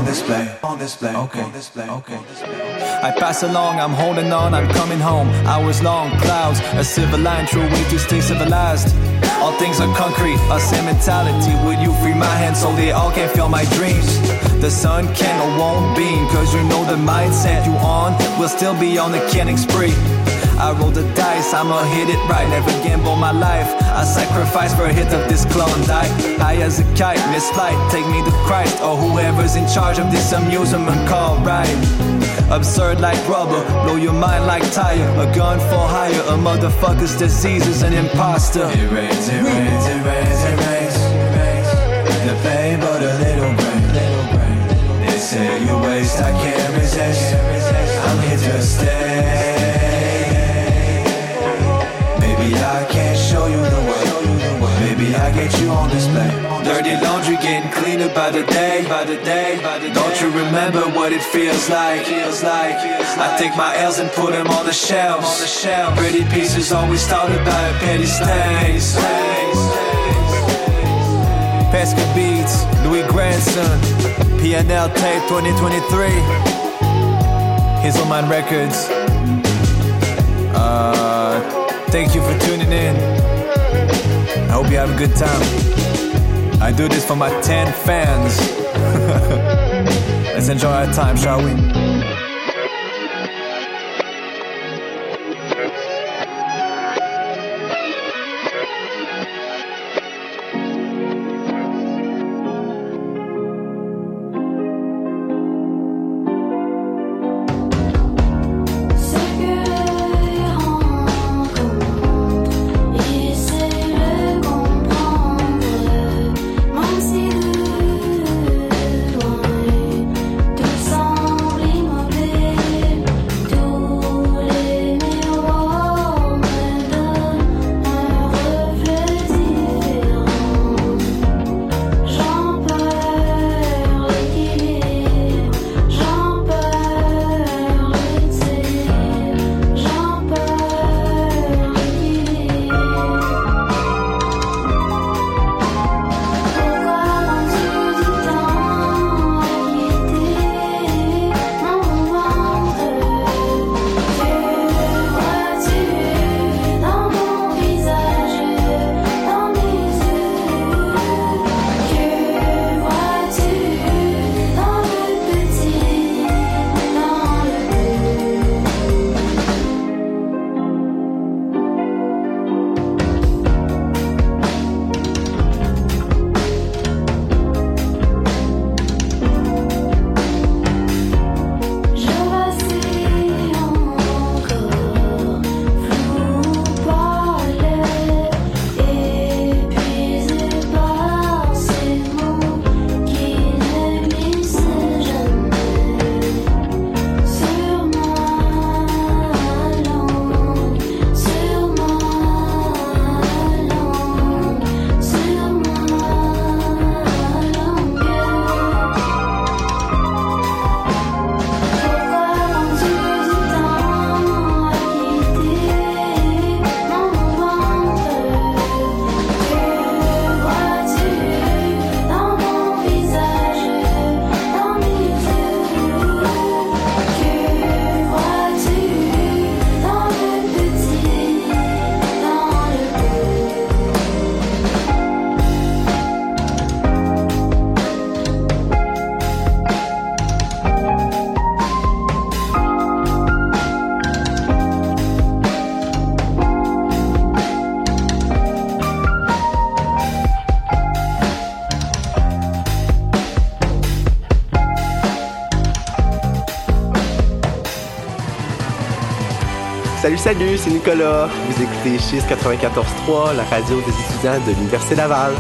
on display, on display, okay, on display, okay. I pass along, I'm holding on, I'm coming home. Hours long, clouds, a silver line, true way to stay civilized. All things are concrete, a same mentality. Will you free my hands so they all can feel my dreams? The sun can or won't beam, cause you know the mindset you on will still be on the killing spree. I roll the dice, I'ma hit it right, never gamble my life. I sacrifice for a hit of this Klondike. High as a kite, miss flight, take me to Christ, or whoever's in charge of this amusement called right. Absurd like rubber, blow your mind like tire. A gun for hire, a motherfucker's disease is an imposter. It rains, it rains, it rains, it rains, it rains. The pain but a little grain, little grain. They say you waste, I can't resist. I'm here to stay. Maybe I can't show you the way. Maybe I get you on display. Dirty laundry getting cleaner by the day, by the day, by the day. Don't you remember what it feels like? I take my L's and put them on the shelves. Pretty pieces always started by a petty stains. Pesca Beats, Louis Grandson, PNL Tape 2023. Hazelman Records. Thank you for tuning in. I hope you have a good time. I do this for my 10 fans. Let's enjoy our time, shall we? Salut, c'est Nicolas. Vous écoutez Chiz 94.3, la radio des étudiants de l'Université Laval.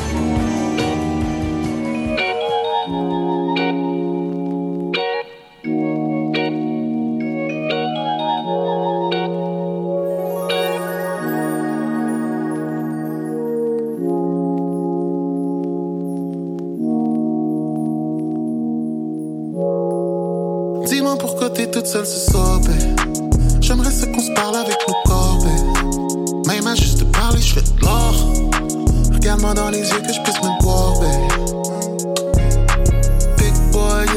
Dis-moi pourquoi t'es toute seule ce soir, babe. J'aimerais ça qu'on se parle avec nos corps, babe. Même à juste te parler, je fais de l'or. Regarde-moi dans les yeux que je puisse me boire, babe. Big boy,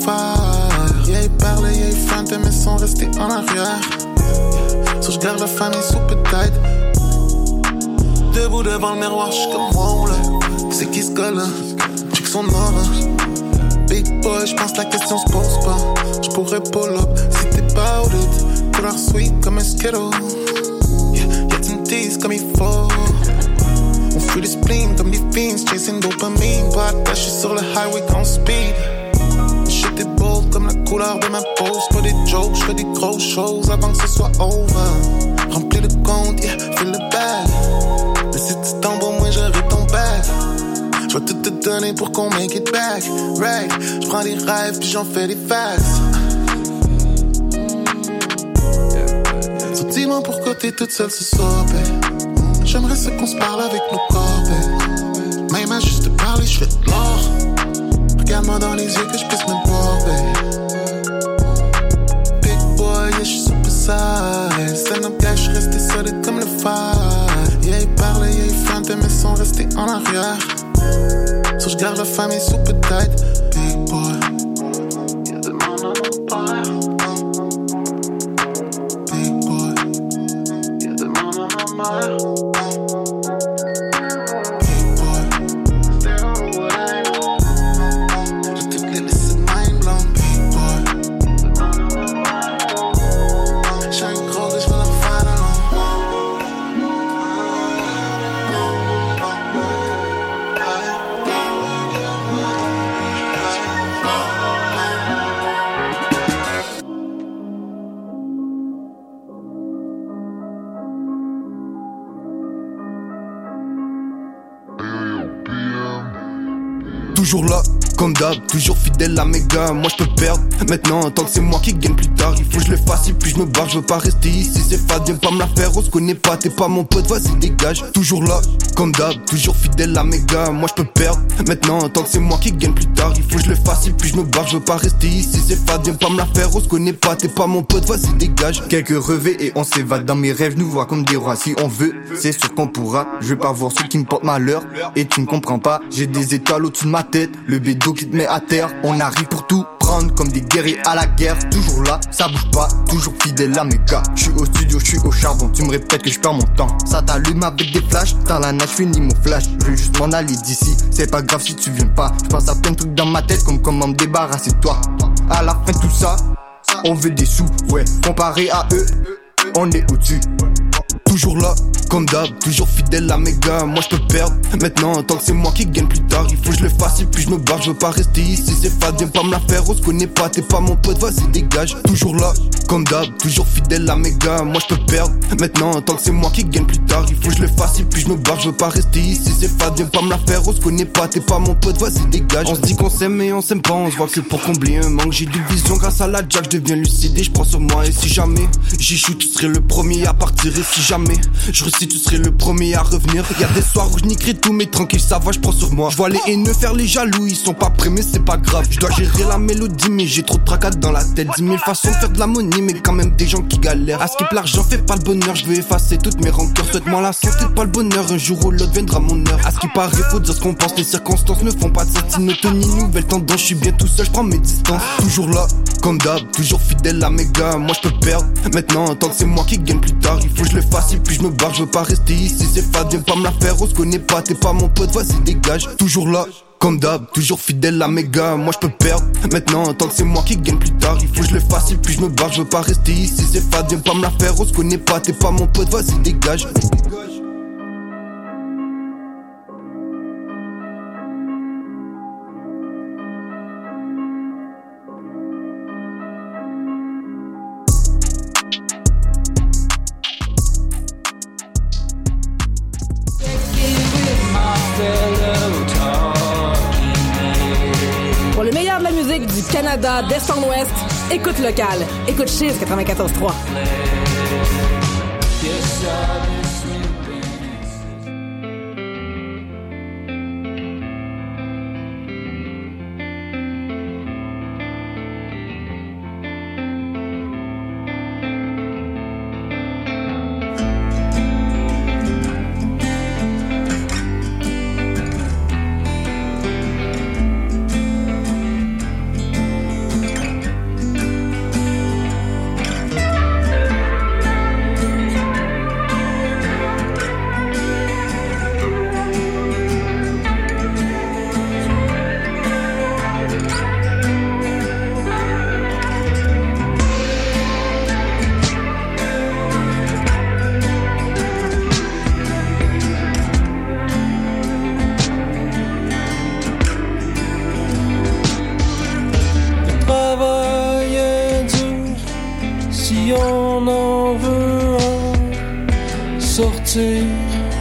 fire. Yeah, ils parlaient, yeah, ils feintaient, mais sont restés en arrière. So je garde la famille sous peut-être. Debout devant le miroir, j'suis comme wow là. C'est qui ce gars-là? Check son aura. Big boy, j'pense la question se pose pas. J'pourrais pull up si t'es about it. Couleur sweet comme un Skittle. Yeah, y'a une tease comme il faut. On fuit les spleen comme des fiends. Chasing dopamine. Pas attaché sur le highway quand speed. Shit est bold comme la couleur de ma peau. J'fais des jokes, j'fais des grosses choses avant que ce soit over. Remplis le compte, yeah, fais le bag. Mais si tu tombes au moins j'aurai ton back. J'vais tout te donner pour qu'on make it back. Right, j'prends des rêves puis j'en fais des facts. So dis-moi pourquoi t'es toute seule ce soir, babe. J'aimerais ça qu'on se parle avec nos corps, babe. Même à juste te parler, j'fais de l'or. Regarde-moi dans les yeux que j'puisse me voir, babe. Big boy, yeah, j'suis super size. Stand up guy, j'suis resté solide comme le phare. Yeah, ils parlaient, yeah, ils feintaient, mais sont restés en arrière. So j'garde la famille sous peut-être. Big boy, y'a de mon nom père. Big boy, y'a de mon nom mère. Toujours là, comme d'hab, toujours fidèle à mes gars. Moi je peux perdre, maintenant tant que c'est moi qui gagne plus tard. Il faut que je le fasse et puis je me barre, je veux pas rester ici. C'est fade, viens pas me la faire, on se connaît pas. T'es pas mon pote, vas-y dégage. Toujours là, comme d'hab, toujours fidèle à mes gars. Moi je peux perdre, maintenant tant que c'est moi qui gagne plus tard. Il faut que je le fasse et puis je me barre, je veux pas rester ici. C'est fade, viens pas me la faire, on se connaît pas. T'es pas mon pote, vas-y dégage. Quelques revêts et on s'évade dans mes rêves, nous voit comme des rois. Si on veut, c'est sûr qu'on pourra. Je vais pas voir ceux qui me portent malheur. Et tu ne comprends pas, j'ai des étoiles au-dessus de ma tête. Le bédo qui te met à terre, on arrive pour tout prendre comme des guerriers à la guerre. Toujours là, ça bouge pas, toujours fidèle à mes gars. J'suis au studio, j'suis au charbon, tu me répètes que j'perds mon temps. Ça t'allume avec des flashs, dans la nage finis mon flash. Je veux juste m'en aller d'ici, c'est pas grave si tu viens pas. J'pense à plein de trucs dans ma tête comme comment me débarrasser de toi. À la fin de tout ça, on veut des sous, ouais. Comparé à eux, on est au-dessus. Toujours là, comme d'hab, toujours fidèle à mes gars. Moi je peux perdre, maintenant tant que c'est moi qui gagne plus tard. Il faut que je le fasse et puis je me barre, je veux pas rester ici. C'est fade, viens pas me la faire, on se connaît pas. T'es pas mon pote, vas-y dégage. Toujours là, comme d'hab, toujours fidèle à mes gars. Moi je peux perdre, maintenant tant que c'est moi qui gagne plus tard. Il faut que je le fasse et puis je me barre, je veux pas rester ici. C'est fade, viens pas me la faire, on se connaît pas. T'es pas mon pote, vas-y dégage. On se dit qu'on s'aime mais on s'aime pas, on se voit que pour combler un manque. J'ai du vision grâce à la jack, je deviens lucide et je prends sur moi. Et si jamais j'échoue, tu serais le premier à partir. Et si jamais je réussis, tu serais le premier à revenir. Y'a des soirs où je niquerai tout mais tranquille, ça va, je prends sur moi. Je vois les haineux faire les jaloux, ils sont pas prêts mais c'est pas grave. Je dois gérer la mélodie mais j'ai trop de tracas dans la tête. 10 000 façons de faire de la monnaie mais quand même des gens qui galèrent. À skip l'argent fait pas le bonheur, je veux effacer toutes mes rancœurs. Souhaite-moi la santé, pas le bonheur, un jour ou l'autre viendra mon heure. À ce qui paraît faut dire ce qu'on pense, les circonstances ne font pas de cette monotonie. Nouvelle tendance, je suis bien tout seul, je prends mes distances. Toujours là, comme d'hab, toujours fidèle à mes gars. Moi je peux perdre, maintenant tant que c'est moi qui gagne plus tard. Il faut que je le fasse et puis je me barre, je veux pas rester ici. C'est fade, viens pas me la faire, on se connaît pas. T'es pas mon pote, vas-y dégage. Toujours là, comme d'hab, toujours fidèle à mes gars. Moi je peux perdre, maintenant tant que c'est moi qui gagne plus tard. Il faut que je le fasse et puis je me barre, je veux pas rester ici. C'est fade, viens pas me la faire, on se connaît pas. T'es pas mon pote, vas-y dégage. Pour le meilleur de la musique du Canada, d'Est en Ouest, écoute local. Écoute Chiz 94.3.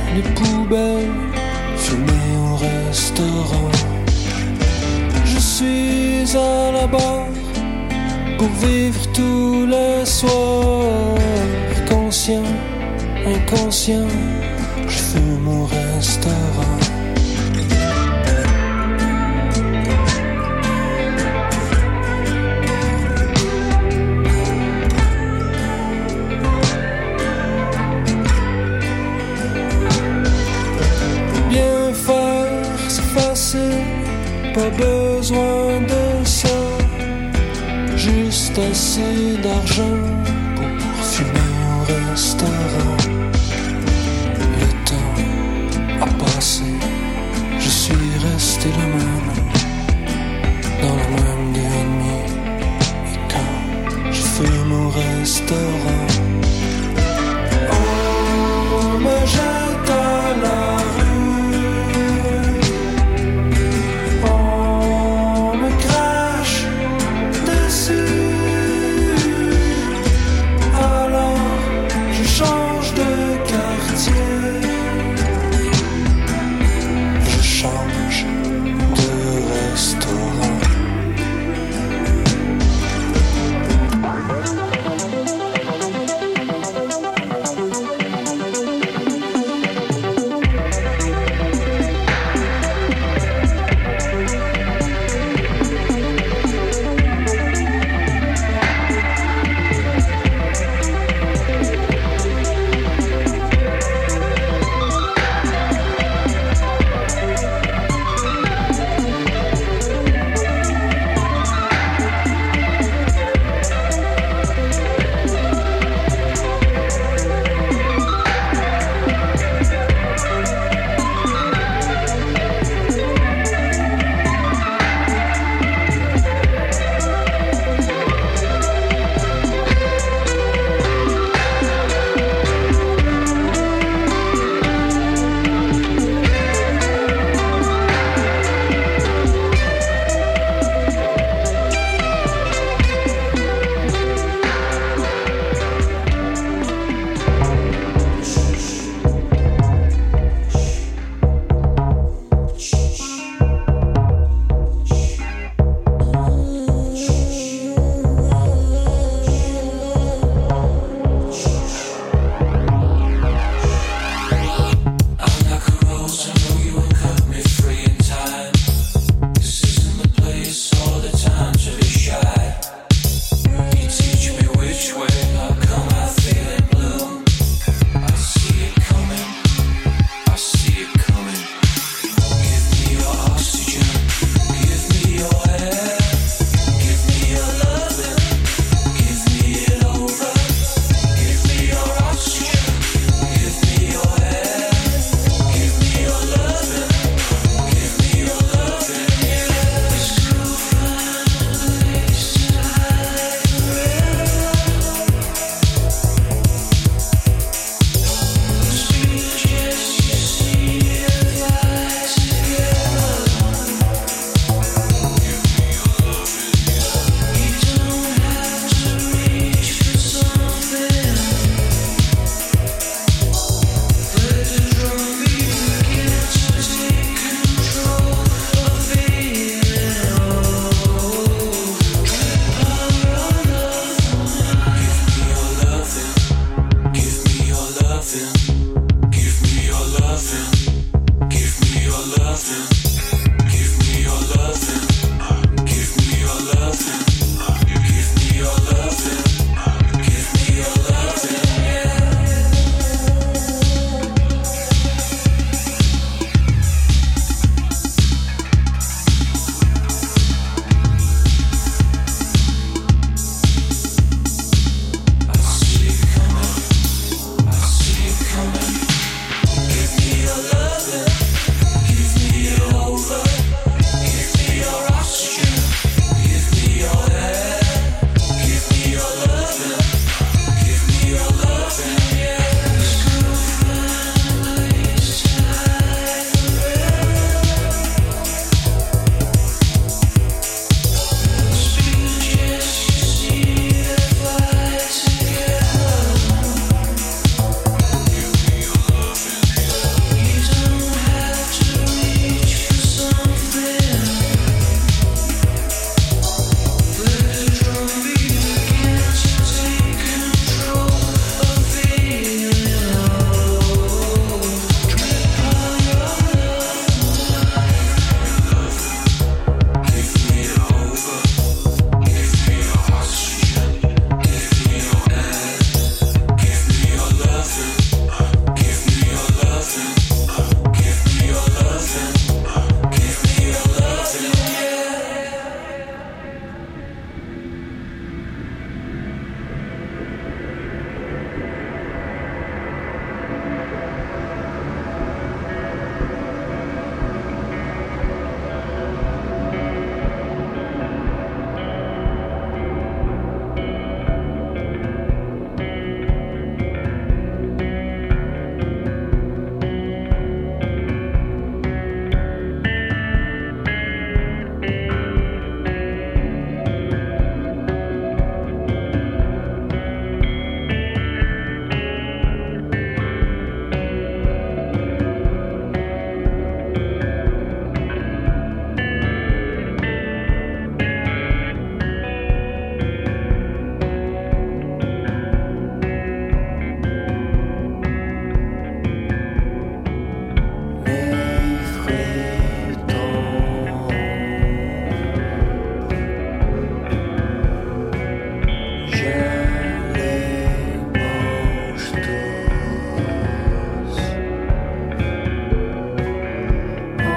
les poubelles, fumer au restaurant. Je suis à la barre pour vivre tous les soirs. Conscient, inconscient, je fume au restaurant. Bien faire, c'est facile, pas besoin de ça. Juste assez d'argent pour fumer au restaurant. Le temps a passé, je suis resté le même, dans la même 2,5. Et quand je fume au restaurant, on me jette à la rue, on me crache dessus. Alors je change de Je les mange tous.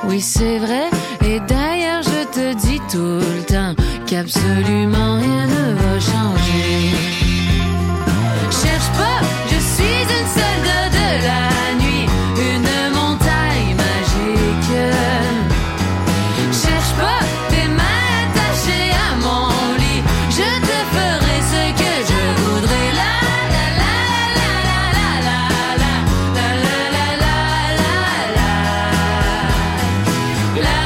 Oui, c'est vrai. Et d'ailleurs, je te dis tout le temps qu'absolument rien ne va changer. Cherche pas, je suis une soldat de la nuit, une montagne magique. Cherche pas, tes mains attachées à mon lit, je te ferai ce que je voudrais. La la la la la la la la la la la la la la la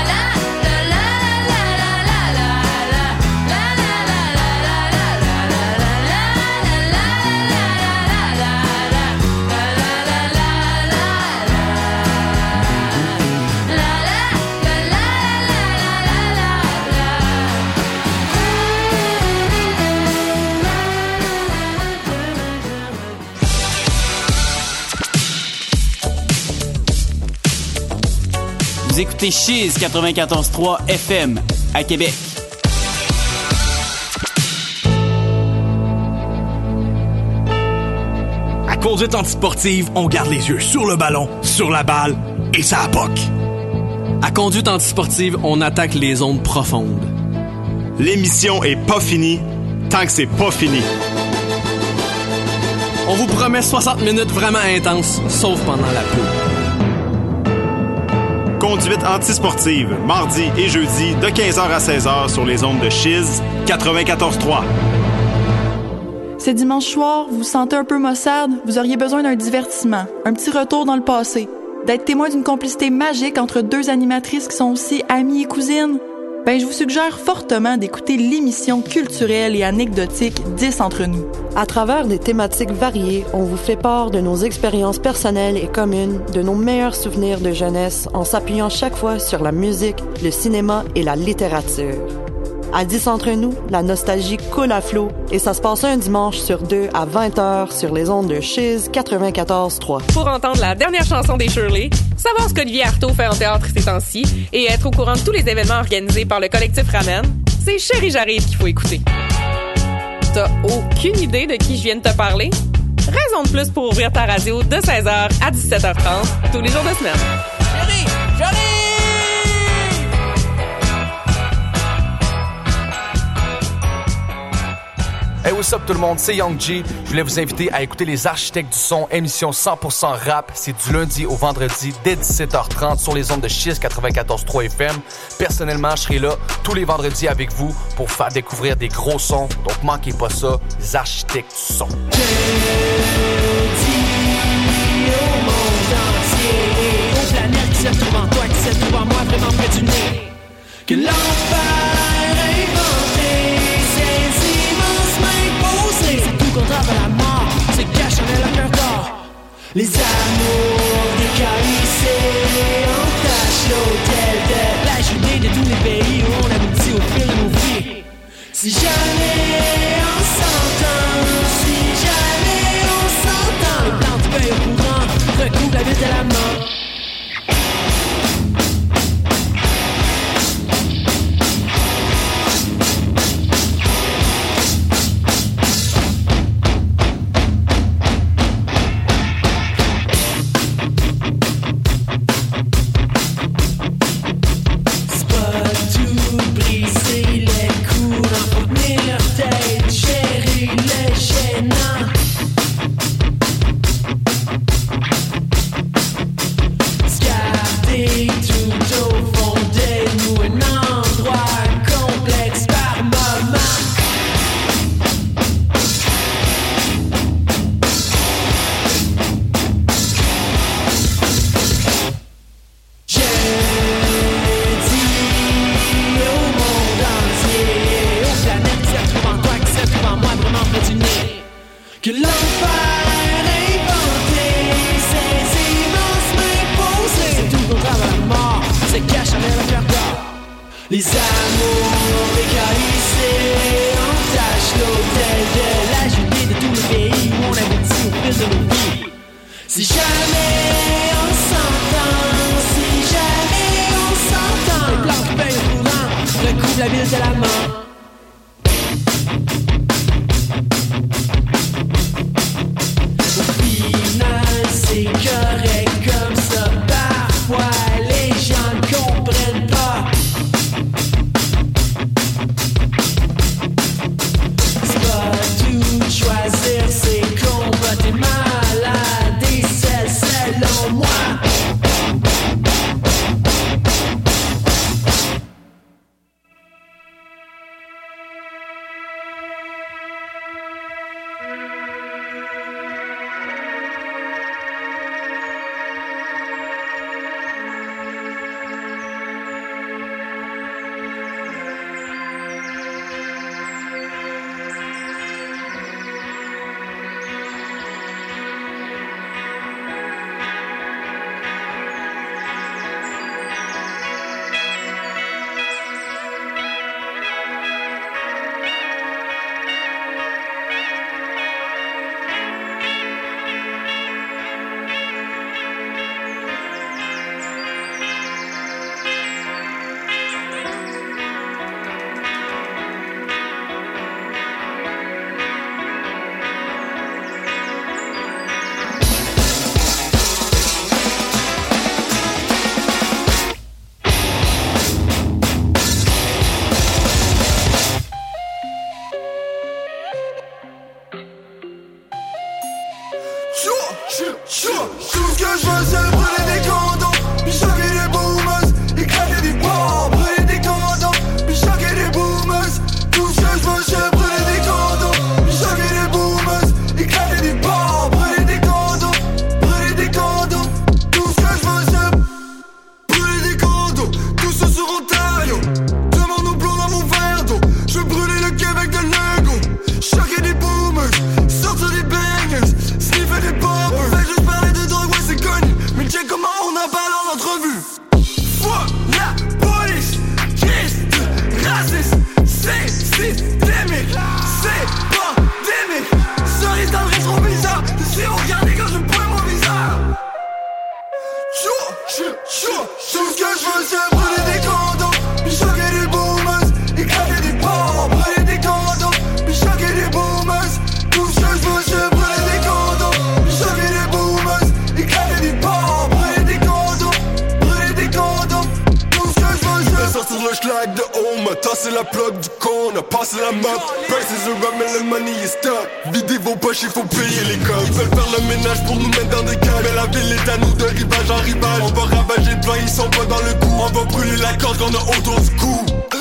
Vous écoutez Chiz 94.3 FM à Québec. À conduite antisportive, on garde les yeux sur le ballon, sur la balle et ça appoque. À conduite antisportive, on attaque les zones profondes. L'émission est pas finie tant que c'est pas fini. On vous promet 60 minutes vraiment intenses, sauf pendant la pub. Conduite antisportive, mardi et jeudi de 15h à 16h sur les ondes de Chiz 94.3. C'est dimanche soir, vous vous sentez un peu maussade, vous auriez besoin d'un divertissement, un petit retour dans le passé, d'être témoin d'une complicité magique entre deux animatrices qui sont aussi amies et cousines. Ben, je vous suggère fortement d'écouter l'émission culturelle et anecdotique 10 entre nous. À travers des thématiques variées, on vous fait part de nos expériences personnelles et communes, de nos meilleurs souvenirs de jeunesse, en s'appuyant chaque fois sur la musique, le cinéma et la littérature. À 10 entre nous, la nostalgie coule à flot et ça se passe un dimanche sur 2 à 20h sur les ondes de Chiz 94.3. Pour entendre la dernière chanson des Shirley, savoir ce qu'Olivier Artaud fait en théâtre ces temps-ci et être au courant de tous les événements organisés par le collectif Ramen, c'est Chérie j'arrive qu'il faut écouter. T'as aucune idée de qui je viens de te parler? Raison de plus pour ouvrir ta radio de 16h à 17h30 tous les jours de semaine. Chérie, j'arrive! Hey, what's up tout le monde, c'est Young G. Je voulais vous inviter à écouter Les Architectes du Son, émission 100% rap. C'est du lundi au vendredi dès 17h30 sur les ondes de Chiz 94.3 FM. Personnellement, je serai là tous les vendredis avec vous pour faire découvrir des gros sons. Donc manquez pas ça, Les Architectes du Son. Aux planètes qui se trouvent en toi, qui se trouvent en moi, vraiment près du nez. Que l'enfer inventé, ces immenses mains posées, c'est tout contraire à la mort, c'est caché en elle à cœur d'or. Les amours décalissés, on tâche l'hôtel de la journée de tous les pays où on aboutit au fil de nos vies. Si jamais on s'entend, si jamais on s'entend, le blanc du pain au courant recouvre la ville de la mort. Les amours décalissés, on tâche l'hôtel de la journée de tous les pays où on aboutit au fil de nos vies. Si jamais on s'entend, si jamais on s'entend, le blanc du pain au courant recouvre la ville de la mort. Au final, c'est correct comme ça, parfois les gens comprennent. moi. Tasser la plaque du con, on a passé la map. Prices are up, mais le money est stuck. Videz vos poches, il faut payer les coms. Ils veulent faire le ménage pour nous mettre dans des cages. Mais la ville est à nous de rivage en rivage. On va ravager devant, ils sont pas dans le coup. On va brûler la corde qu'on a autour du cou.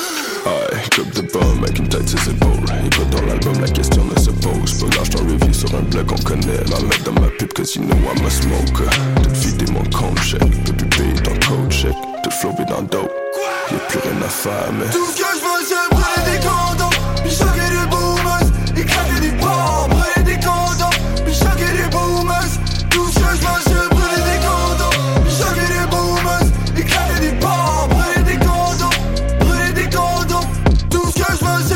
Aïe, coupe de pomme avec une tête ses épaules. Écoute dans l'album, la question ne se pose. Pas lâche ton review sur un blog qu'on connaît. La mettre dans ma pub, cause you know I'm a smoker. Tout vider mon compte check, peux plus payer ton code check. Tout flopper dans le dope. Y'a plus rien à faire, mais tout ce que je veux c'est brûler des condoms, puis choquer des boomers, éclater des bombes, brûler des condoms, puis choquer des boomers. Tout ce que je veux c'est brûler des condoms, puis choquer des boomers, éclater des bombes, brûler des condoms, brûler des condoms. Tout ce que je veux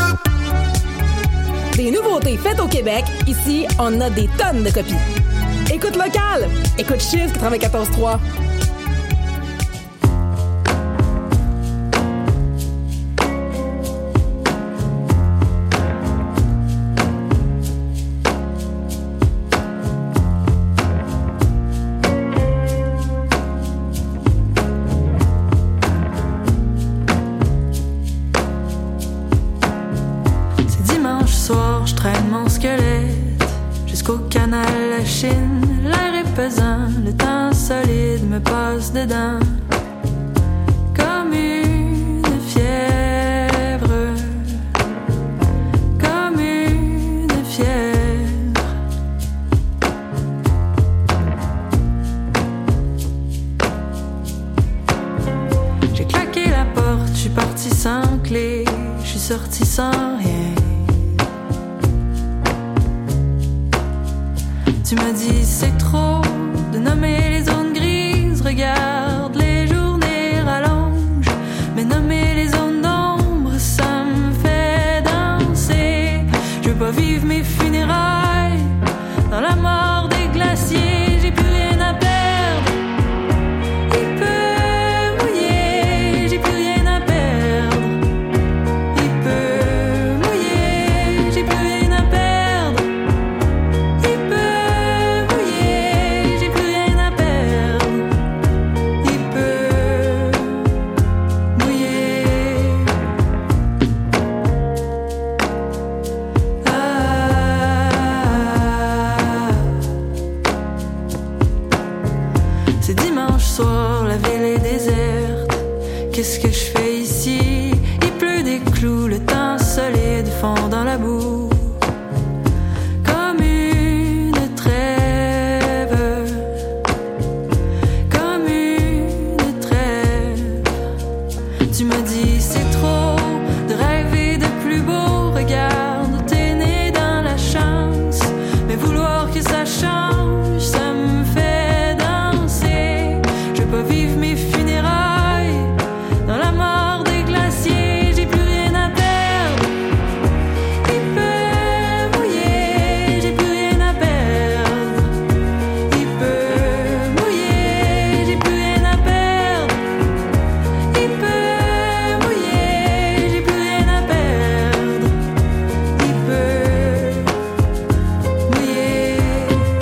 c'est des nouveautés faites au Québec. Ici, on a des tonnes de copies. Écoute local, écoute Chiz 94.3. Jusqu'au canal la Chine, l'air est pesant, le temps solide me passe dedans. Comme une fièvre, comme une fièvre. J'ai claqué la porte, je suis parti sans clé, je suis sorti sans rien. Tu m'as dit c'est trop de nommer les zones grises. Regarde, les journées rallongent, mais nommer les zones d'ombre, ça me fait danser. Je veux pas vivre mes funérailles dans la mort des glaciers. J'ai plus rien à perdre. Il peut mouiller, j'ai plus rien à perdre. Il peut mouiller, j'ai plus rien à perdre. Il peut mouiller, Dimanche soir, la ville est déserte. Qu'est-ce que je fais ici? Il pleut des clous, le temps solide fond dans la boue. Comme une trêve, comme une trêve. Tu me dis c'est trop de rêver de plus beau. Regarde, t'es né dans la chance, mais vouloir que ça change, ça me fait danser. Je veux pas vivre mes funérailles dans la mort des glaciers. J'ai plus rien à perdre. Il peut mouiller, j'ai plus rien à perdre. Il peut mouiller, j'ai plus rien à perdre. Il peut mouiller, j'ai plus rien à perdre. Il peut mouiller.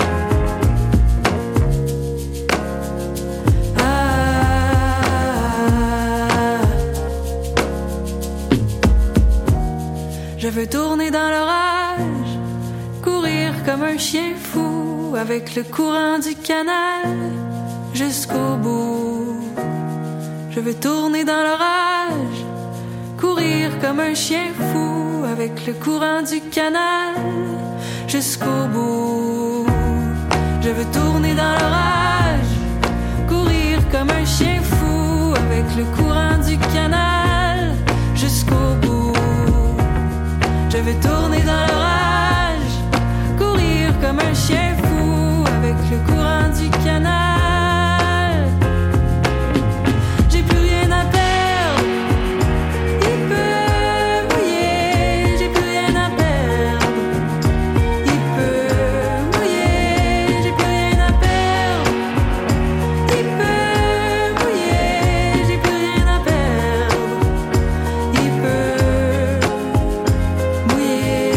Je veux tourner dans l'orage, courir comme un chien fou avec le courant du canal jusqu'au bout. Je veux tourner dans l'orage, courir comme un chien fou avec le courant du canal jusqu'au bout. Je veux tourner dans l'orage, courir comme un chien fou avec le courant du canal jusqu'au bout. Je veux tourner dans l'orage, courir comme un chien fou avec le courant du canal. J'ai plus rien à perdre. Il peut mouiller, j'ai plus rien à perdre. Il peut mouiller, j'ai plus rien à perdre. Il peut mouiller, j'ai plus rien à perdre. Il peut mouiller.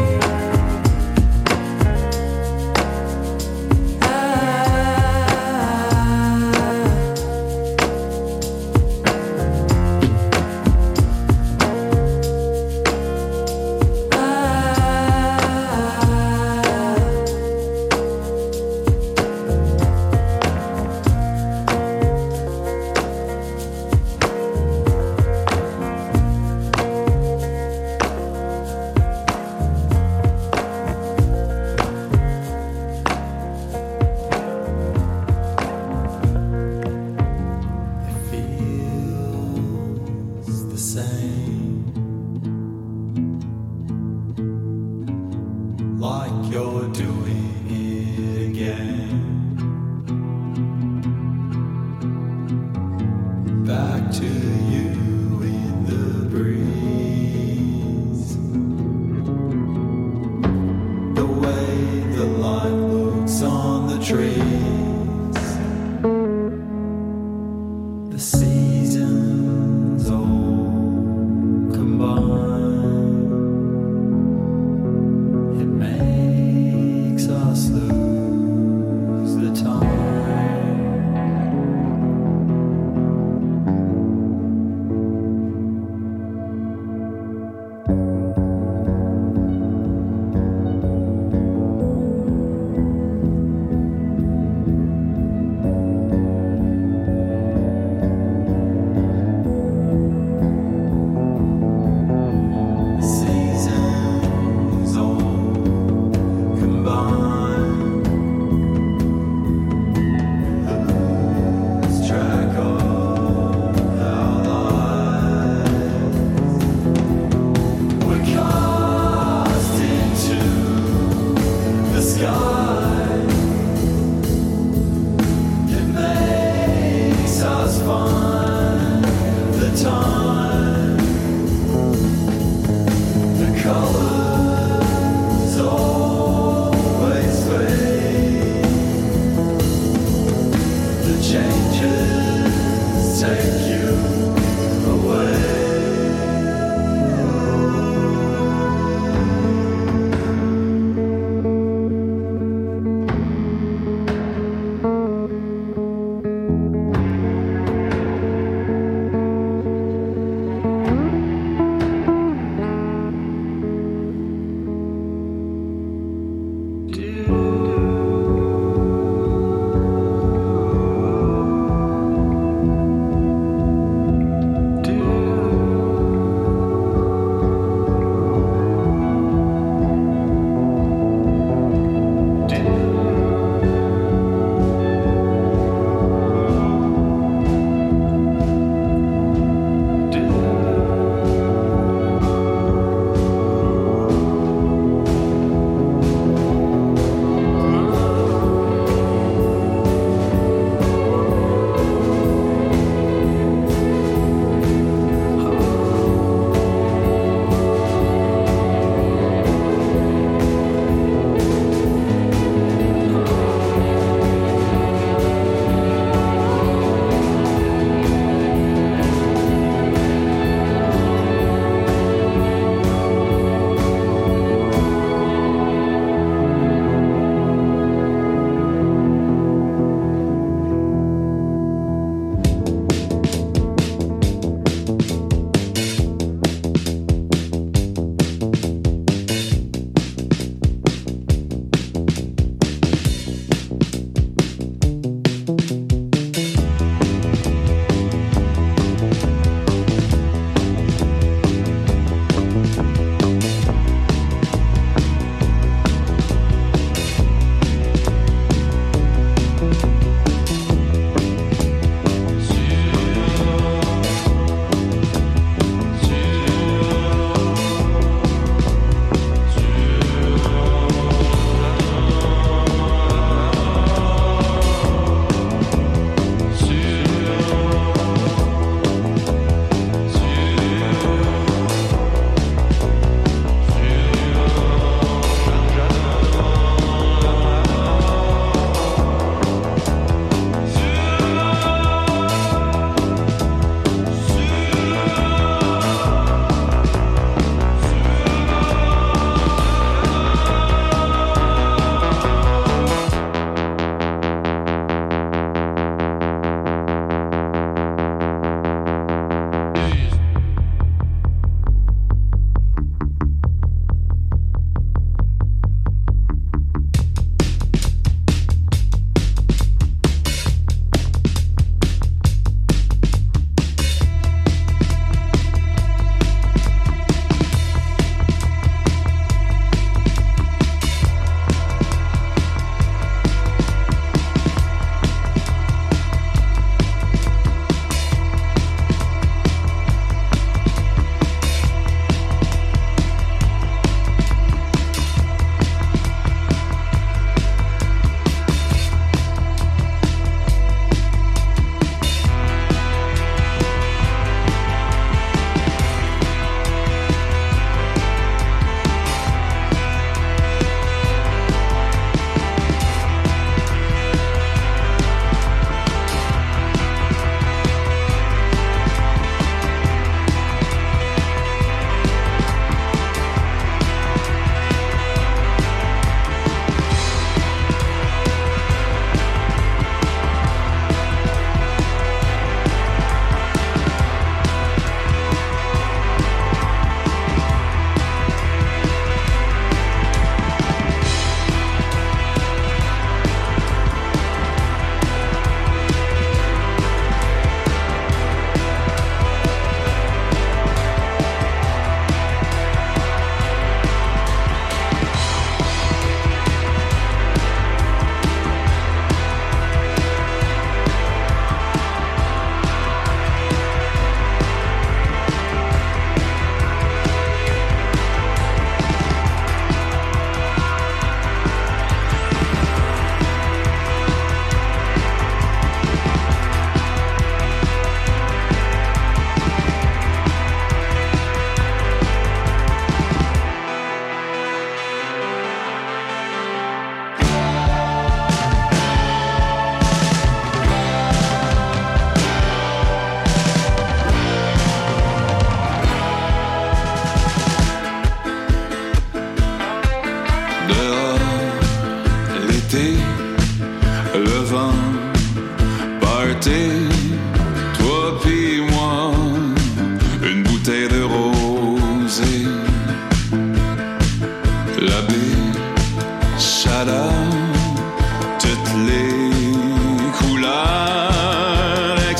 Feels the same, like you're doing it again. Back to you in the breeze. The way the light looks on the trees. The seasons all combine. It makes us lose the time.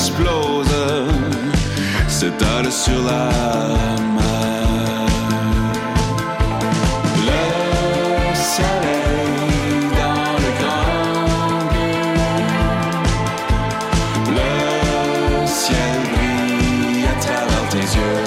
explose, s'étale sur la mer. Le soleil dans le grand bleu, le ciel brille à travers tes yeux.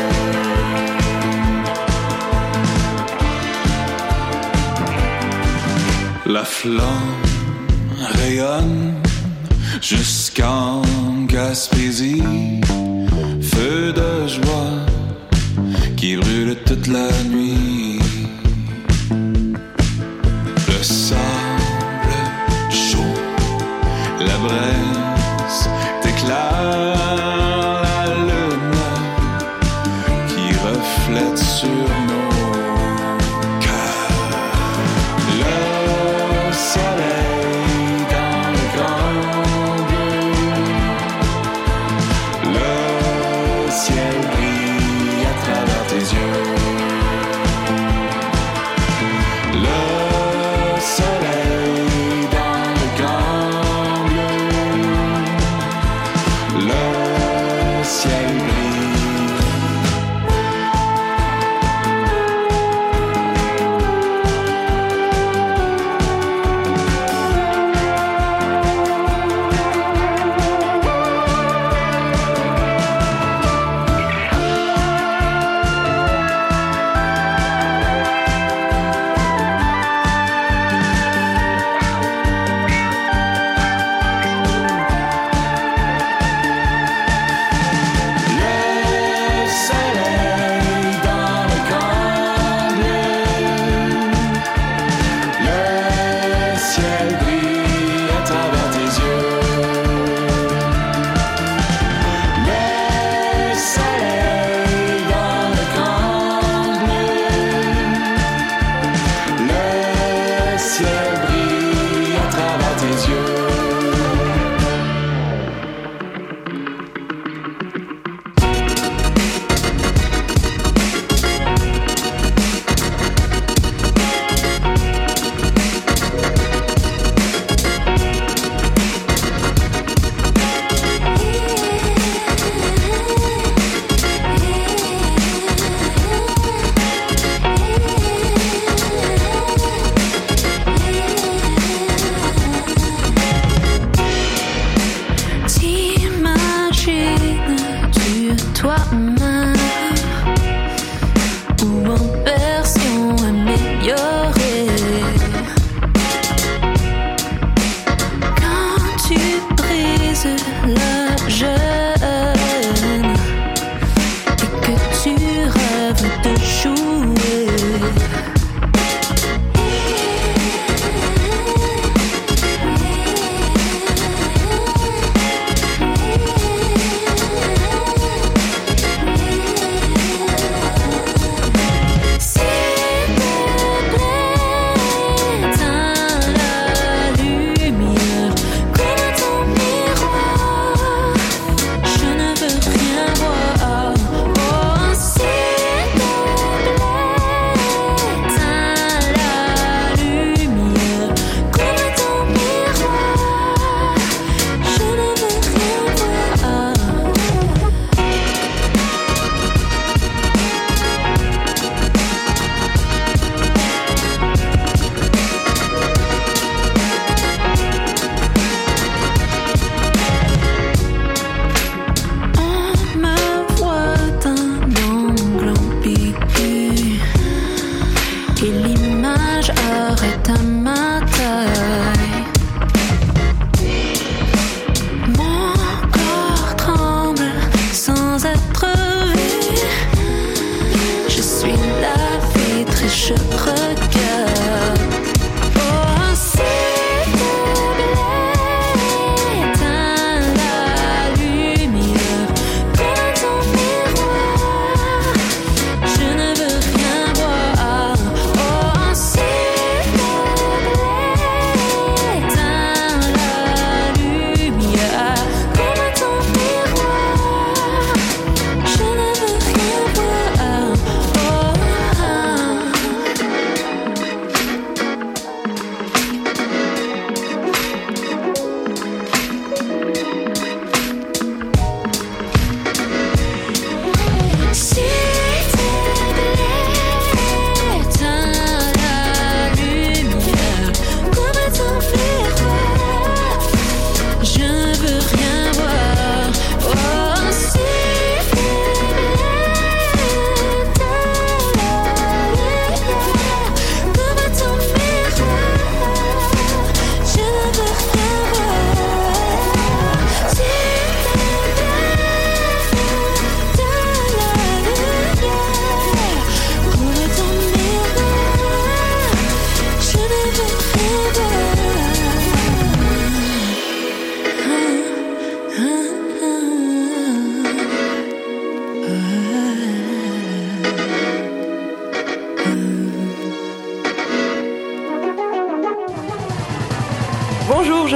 La flamme rayonne jusqu'en Gaspésie, feu de joie qui brûle toute la nuit. Le sable chaud, la braise t'éclaire, la lune qui reflète sur nos cœurs. Le soleil dans le grand bleu, le ciel brille à travers tes yeux. Le soleil dans le grand bleu, le ciel brille.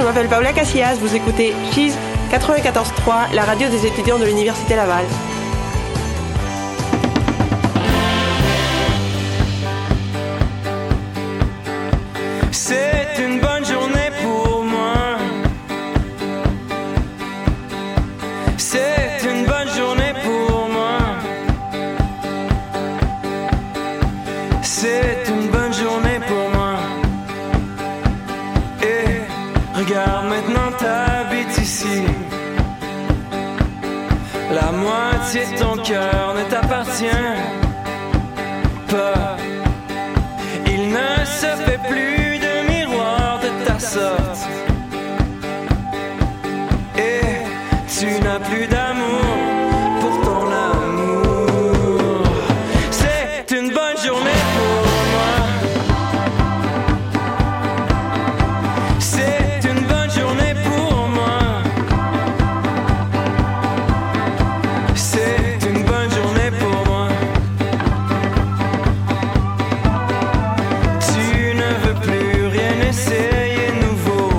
m'appelle Paola Casillas, vous écoutez Cheese 94.3, la radio des étudiants de l'Université Laval. C'est une bonne journée pour moi. C'est une bonne journée pour moi. C'est une bonne journée pour moi. Et regarde maintenant, t'habites ici. La moitié de ton cœur ne t'appartient pas. Il ne se fait plus de miroir de ta sorte. Et tu n'as plus d'amour pour ton amour. C'est une bonne journée pour moi. C'est une bonne journée pour moi. C'est une bonne journée pour moi. Tu ne veux plus rien essayer nouveau.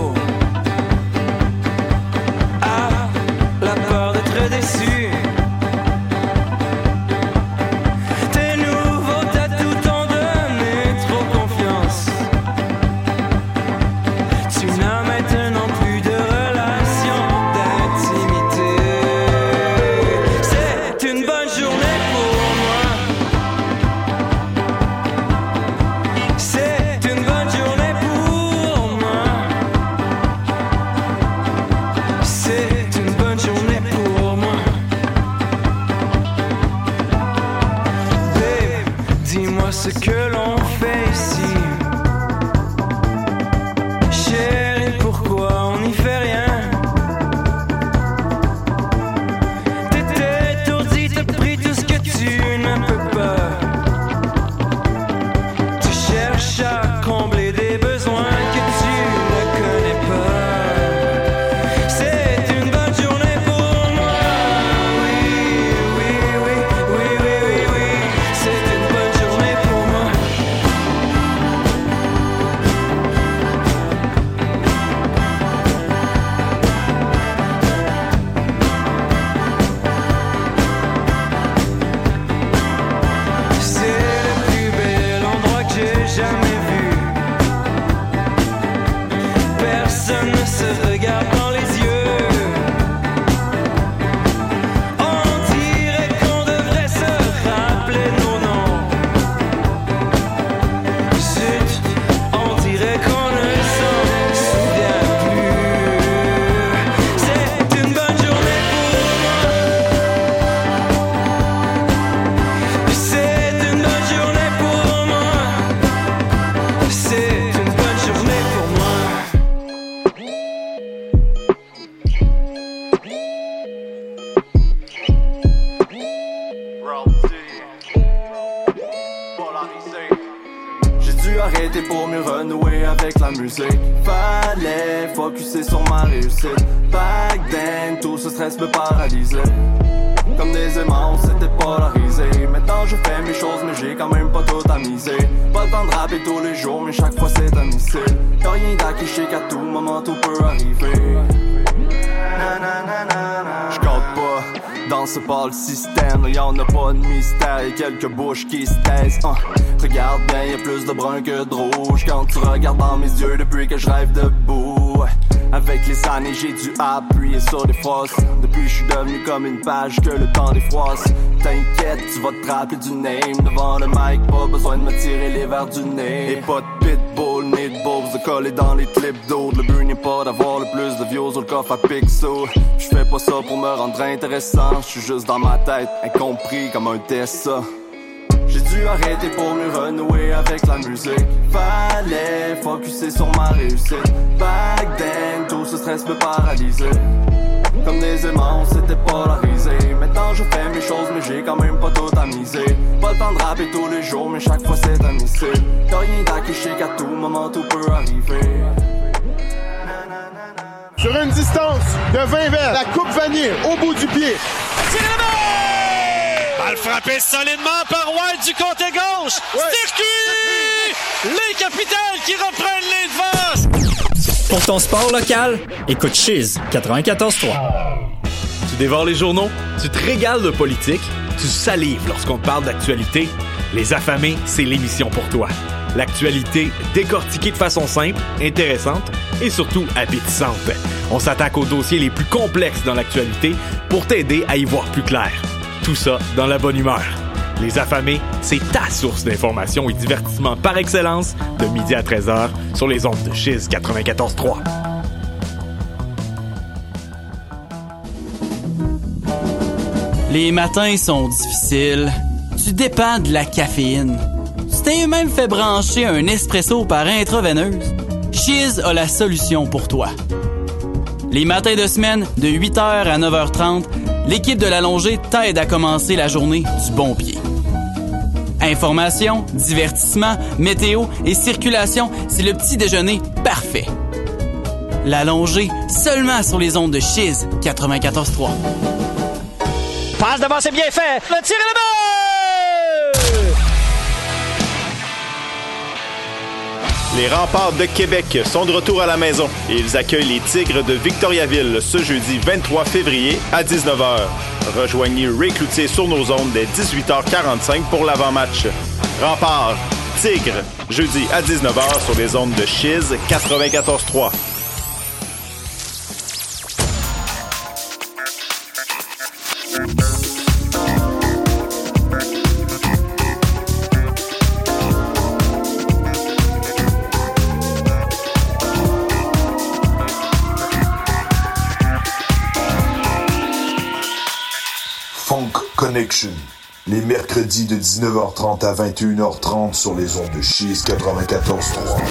Ah, la peur d'être déçu. T'es nouveau, t'as tout en donné, trop confiance. Tu n'as maintenant plus de relation d'intimité. C'est une bonne journée pour moi. C'est une bonne journée pour moi. C'est une bonne journée pour moi. Babe, dis-moi ce que l'on fait ici. Chérie, pourquoi on n'y fait rien? T'étais étourdi, t'as pris tout ce que tu ne peux pas. Tu cherches à combler des besoins que tu ne connais pas. C'est une bonne journée pour moi. Oui, oui, oui, oui, oui, oui, oui. C'est une bonne journée pour moi. C'est le plus bel endroit que j'ai jamais vu. Personne ne se regarde dans les yeux. On dirait qu'on devrait se rappeler nos noms. Zut, on dirait qu'on ne s'en souvient plus. C'est une bonne journée pour moi. C'est une bonne journée pour moi. C'est une bonne journée pour moi. J'ai dû arrêter pour mieux renouer avec la musique. Fallait focusser sur ma réussite. Back then, tout ce stress me paralysait. Comme des aimants, c'était polarisé. Maintenant je fais mes choses, mais j'ai quand même pas tout à miser. Pas le temps de rapper tous les jours, mais chaque fois c'est un missile. Y'a rien d'acquis, je sais qu'à tout moment tout peut arriver. J'compte pas, dans ce pas le système. Y'en a pas de mystère, y'a quelques bouches qui se taisent. Regarde bien, y'a plus de brun que de rouge quand tu regardes dans mes yeux depuis que je rêve debout. Avec les années, j'ai dû appuyer sur des fosses. Depuis, je suis devenu comme une page que le temps défroisse. T'inquiète, tu vas te rappeler du name. Devant le mic, pas besoin de me tirer les verres du nez. Et pas de pitbull, ni de balls de coller dans les clips d'autres. Le but n'est pas d'avoir le plus de views ou le coffre à pixels. Je fais pas ça pour me rendre intéressant. Je suis juste dans ma tête, incompris comme un Tessa. J'ai dû arrêter pour mieux renouer avec la musique. Fallait focusser sur ma réussite. Back then, tout ce stress me paralysait. Comme des aimants, c'était polarisé. Maintenant je fais mes choses, mais j'ai quand même pas tout à miser. Pas le temps de rapper tous les jours, mais chaque fois c'est un missile. Y'a rien d'acquis, je sais qu'à tout moment tout peut arriver. Sur une distance de 20 verres, la coupe vanille au bout du pied. Balle frappée solidement par White du côté gauche. Circuit! Les capitales qui reprennent les devants. Pour ton sport local, écoute Chiz 94.3. Tu dévores les journaux? Tu te régales de politique? Tu salives lorsqu'on te parle d'actualité? Les Affamés, c'est l'émission pour toi. L'actualité décortiquée de façon simple, intéressante et surtout appétissante. On s'attaque aux dossiers les plus complexes dans l'actualité pour t'aider à y voir plus clair. Tout ça dans la bonne humeur. Les Affamés, c'est ta source d'information et divertissement par excellence de midi à 13h sur les ondes de Chiz 94.3. Les matins sont difficiles. Tu dépends de la caféine. Tu t'es même fait brancher un espresso par intraveineuse. Chiz a la solution pour toi. Les matins de semaine, de 8h à 9h30, l'équipe de l'Allongée t'aide à commencer la journée du bon pied. Information, divertissement, météo et circulation, c'est le petit déjeuner parfait. L'Allongée, seulement sur les ondes de Chiz 94.3. Passe devant, c'est bien fait. Le tir est là-bas! Les Remparts de Québec sont de retour à la maison et ils accueillent les Tigres de Victoriaville ce jeudi 23 février à 19h. Rejoignez Ray Cloutier sur nos ondes dès 18h45 pour l'avant-match. Remparts, Tigres, jeudi à 19h sur les ondes de Chiz 94.3. Connection, les mercredis de 19h30 à 21h30 sur les ondes de Chiz 94.3.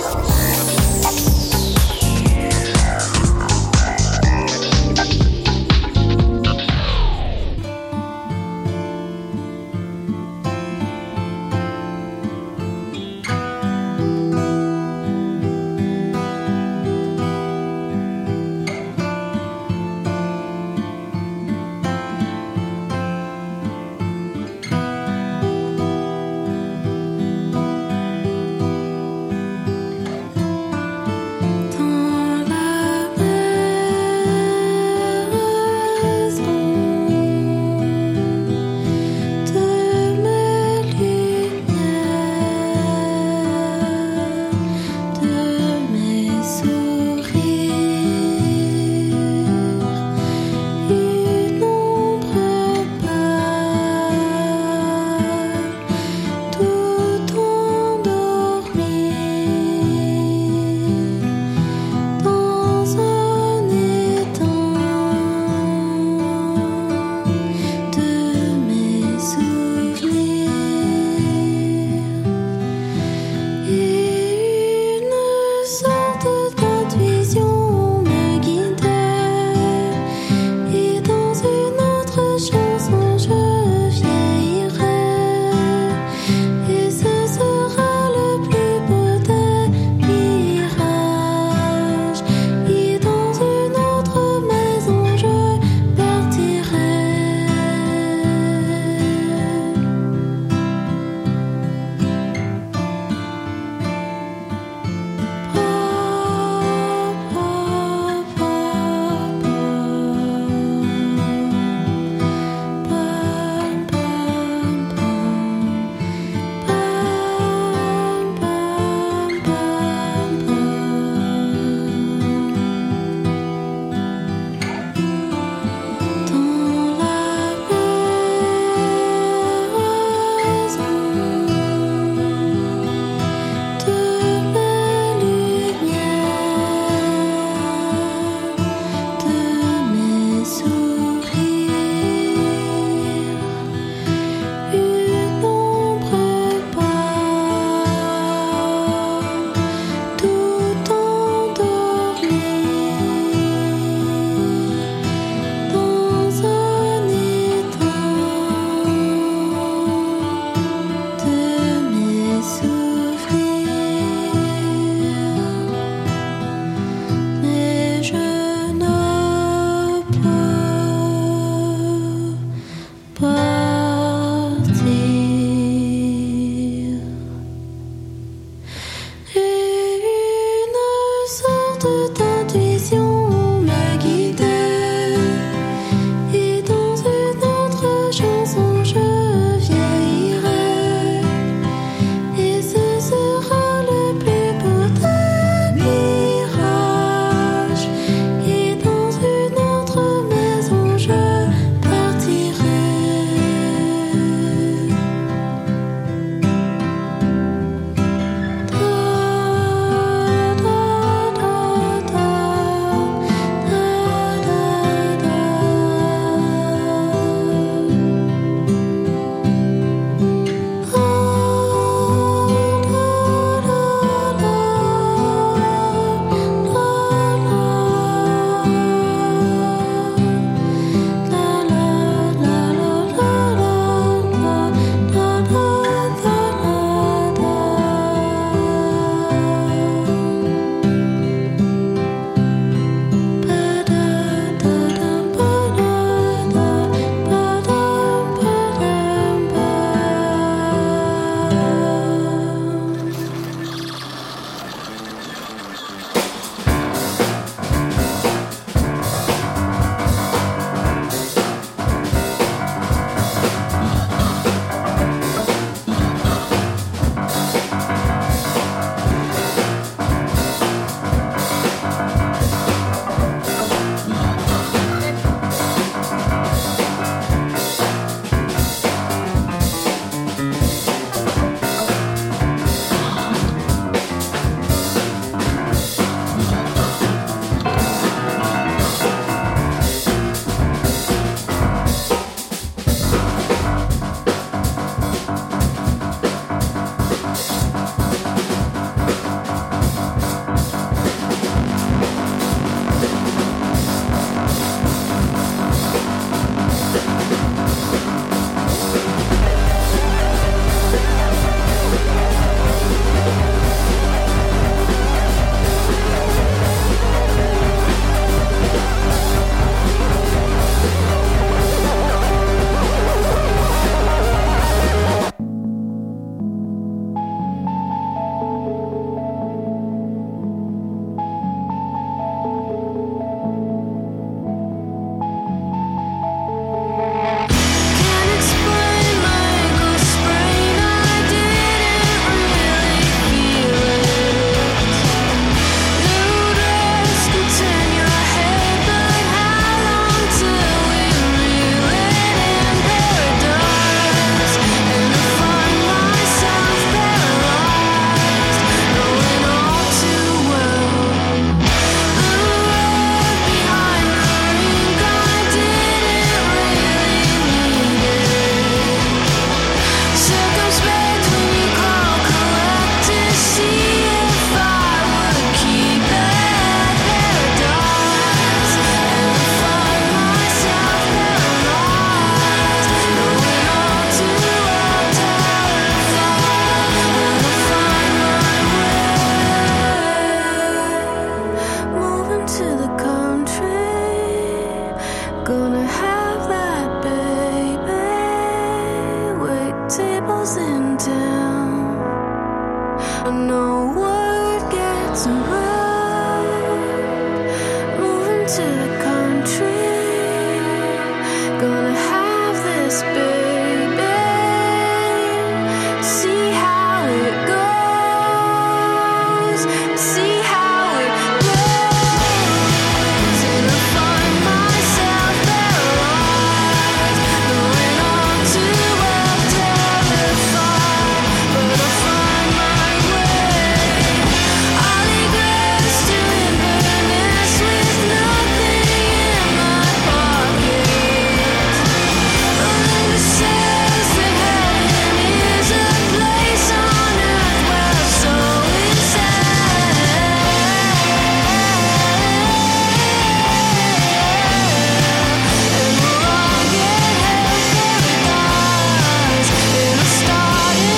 this, baby. See how it goes. See how it goes. And I find myself paralyzed, going on too well terrified. But I find my way. All regrets to Inverness with nothing in my pocket. Melinda says that heaven is a place on earth where soul is and we'll all get hell paradise. It'll start in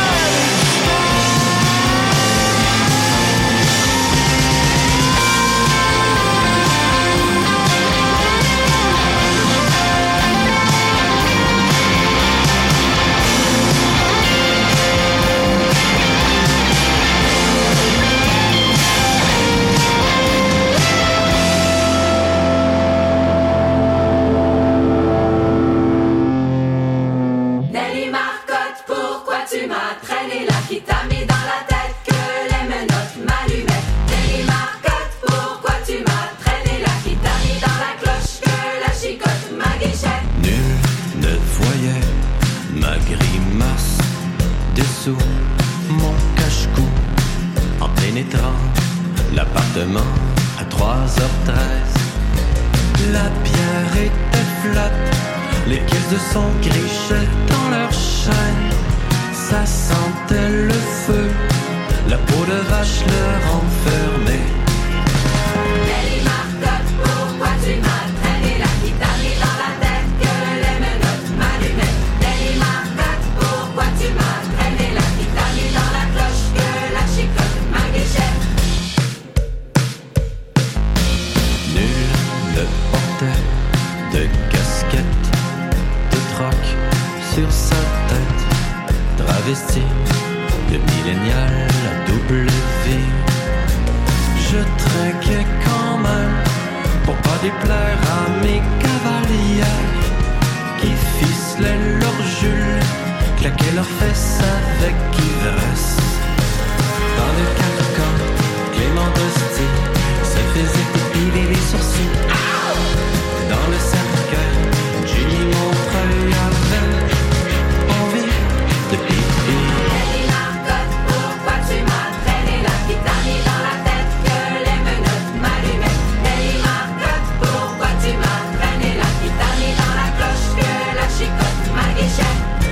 Nelly Marcotte, pourquoi tu m'as traîné là, qui t'a mis dans la tête que les menottes m'allumaient? Nelly Marcotte, pourquoi tu m'as traîné là, qui t'a mis dans la cloche que la chicotte m'aguichait? Nul ne voyait ma grimace dessous mon cache-cou en pénétrant l'appartement à 3h13. La pierre était flotte, les caisses de son grichaient dans leur chaîne. Ça sentait le feu, la peau de vache leur enfermait. Nelly Marcotte, pourquoi tu m'as traîné là, qui t'a mis dans la tête que les menottes m'allumaient? Nelly Marcotte, pourquoi tu m'as traîné là, qui t'a mis dans la cloche que la chicotte m'aguichait? Nul ne portait de casquette, de troc sur sa tête, travesti de millénial à double vie. Je trinquais quand même pour pas déplaire à mes cavalières qui ficelaient leur Jules, claquaient leurs fesses avec ivresse. Dans le carcan, Clément Dosti se faisait épiler les sourcils. Dans le cercueil, Julie Montreuil avait envie de pipi. Nelly Marcotte, pourquoi tu m'as traîné là, qui t'a mis dans la tête que les menottes m'allumaient? Nelly Marcotte, pourquoi tu m'as traîné là, qui t'a mis dans la cloche que la chicotte m'aguichait?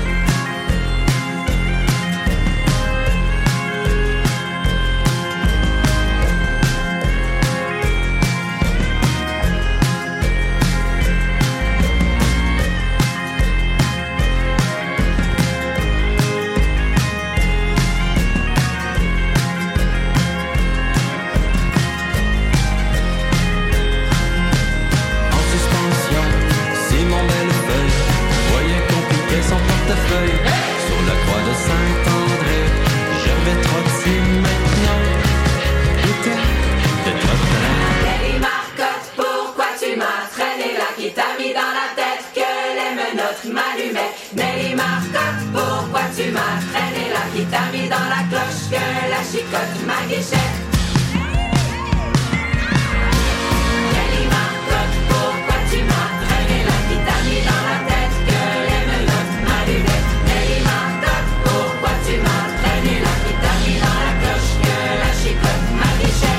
En suspension, Simon Bellefeuille voyait qu'on piquait son portefeuille sur la croix de Saint-André. J'avais trotté maintenant, était de trottin. Nelly Marcotte, pourquoi tu m'as traîné là, qui t'a mis dans la tête que les menottes m'allumaient? Nelly Marcotte, pourquoi tu m'as traîné là, qui t'a mis dans la cloche que la chicotte m'aguichait? Nelly Marcotte, pourquoi tu m'as traîné là, qui t'a mis dans la tête que les menottes m'allumaient? Nelly Marcotte, pourquoi tu m'as traîné là, qui t'a mis dans la cloche que la chicotte m'aguichait?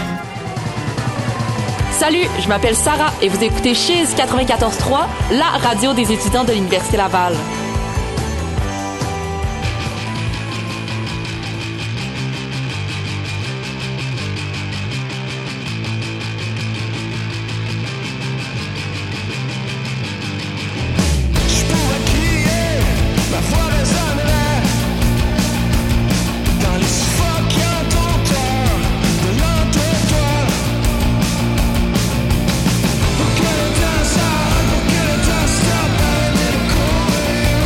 Salut, je m'appelle Sarah et vous écoutez Chiz 94.3, la radio des étudiants de l'Université Laval. Ma voix résonnerait dans les suffocantes hauteurs de l'entre-toi. Pour que le temps s'arrête, pour que le temps stoppe, arrête de courir.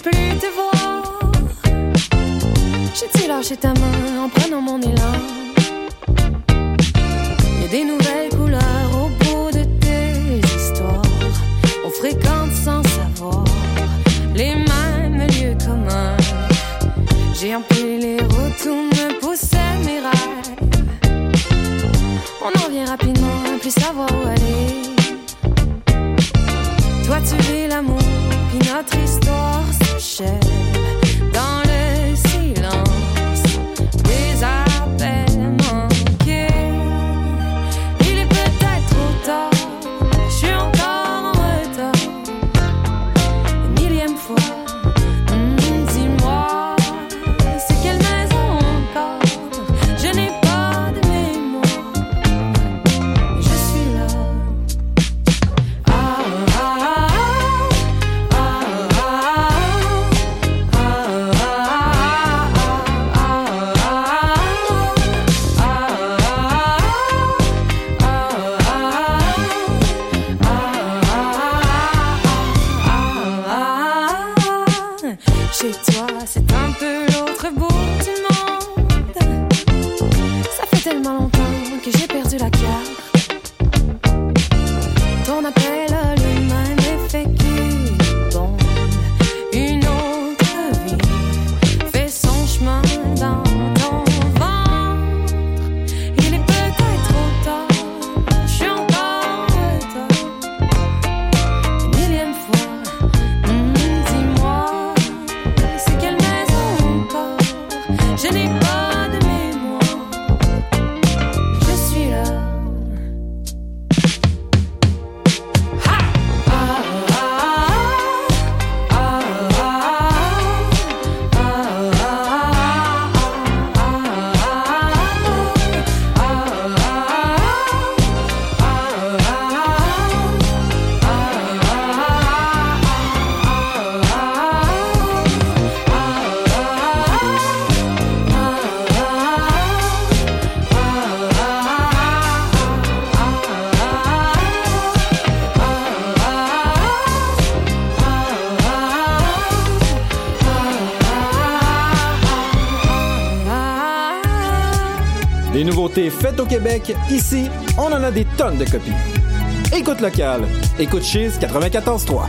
plus te voir. J'ai-tu lâché ta main en prenant mon élan? Y a des nouvelles couleurs au bout de tes histoires. On fréquente sans savoir les mêmes lieux communs. J'ai empilé les routes où me poussaient mes rêves. On en vient rapidement à plus savoir où aller. Toi tu vis l'amour, puis notre histoire s'achève dans le silence des appels manqués. Il est peut-être trop tard, je suis encore en retard. Une millième fois, dis-moi, c'est quelle maison encore? Je n'ai pas de mémoire, je suis là. Chez toi, c'est un peu l'autre bout du monde. Ça fait tellement longtemps que j'ai perdu la carte. Ton appel a le même effet qu'une bombe. Une autre vie fait son chemin dans ton ventre. Il est peut-être trop tard, je suis encore en retard. Une millième fois, dis-moi, c'est quelle maison encore? Je n'ai pas de mémoire, je suis là. Des nouveautés faites au Québec, ici, on en a des tonnes de copies. Écoute local, écoute Chiz 94.3.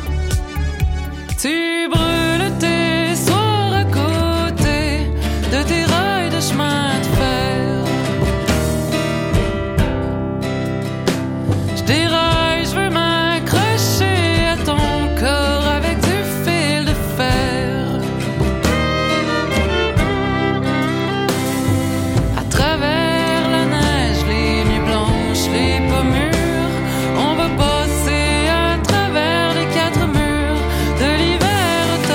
Tu brûles tes soirs à côté de tes rails de chemin de fer. Je déraille, je veux m'accrocher à ton corps avec du fil de fer. À travers la neige, les nuits blanches, les pommures, on va passer à travers les quatre murs de l'hiver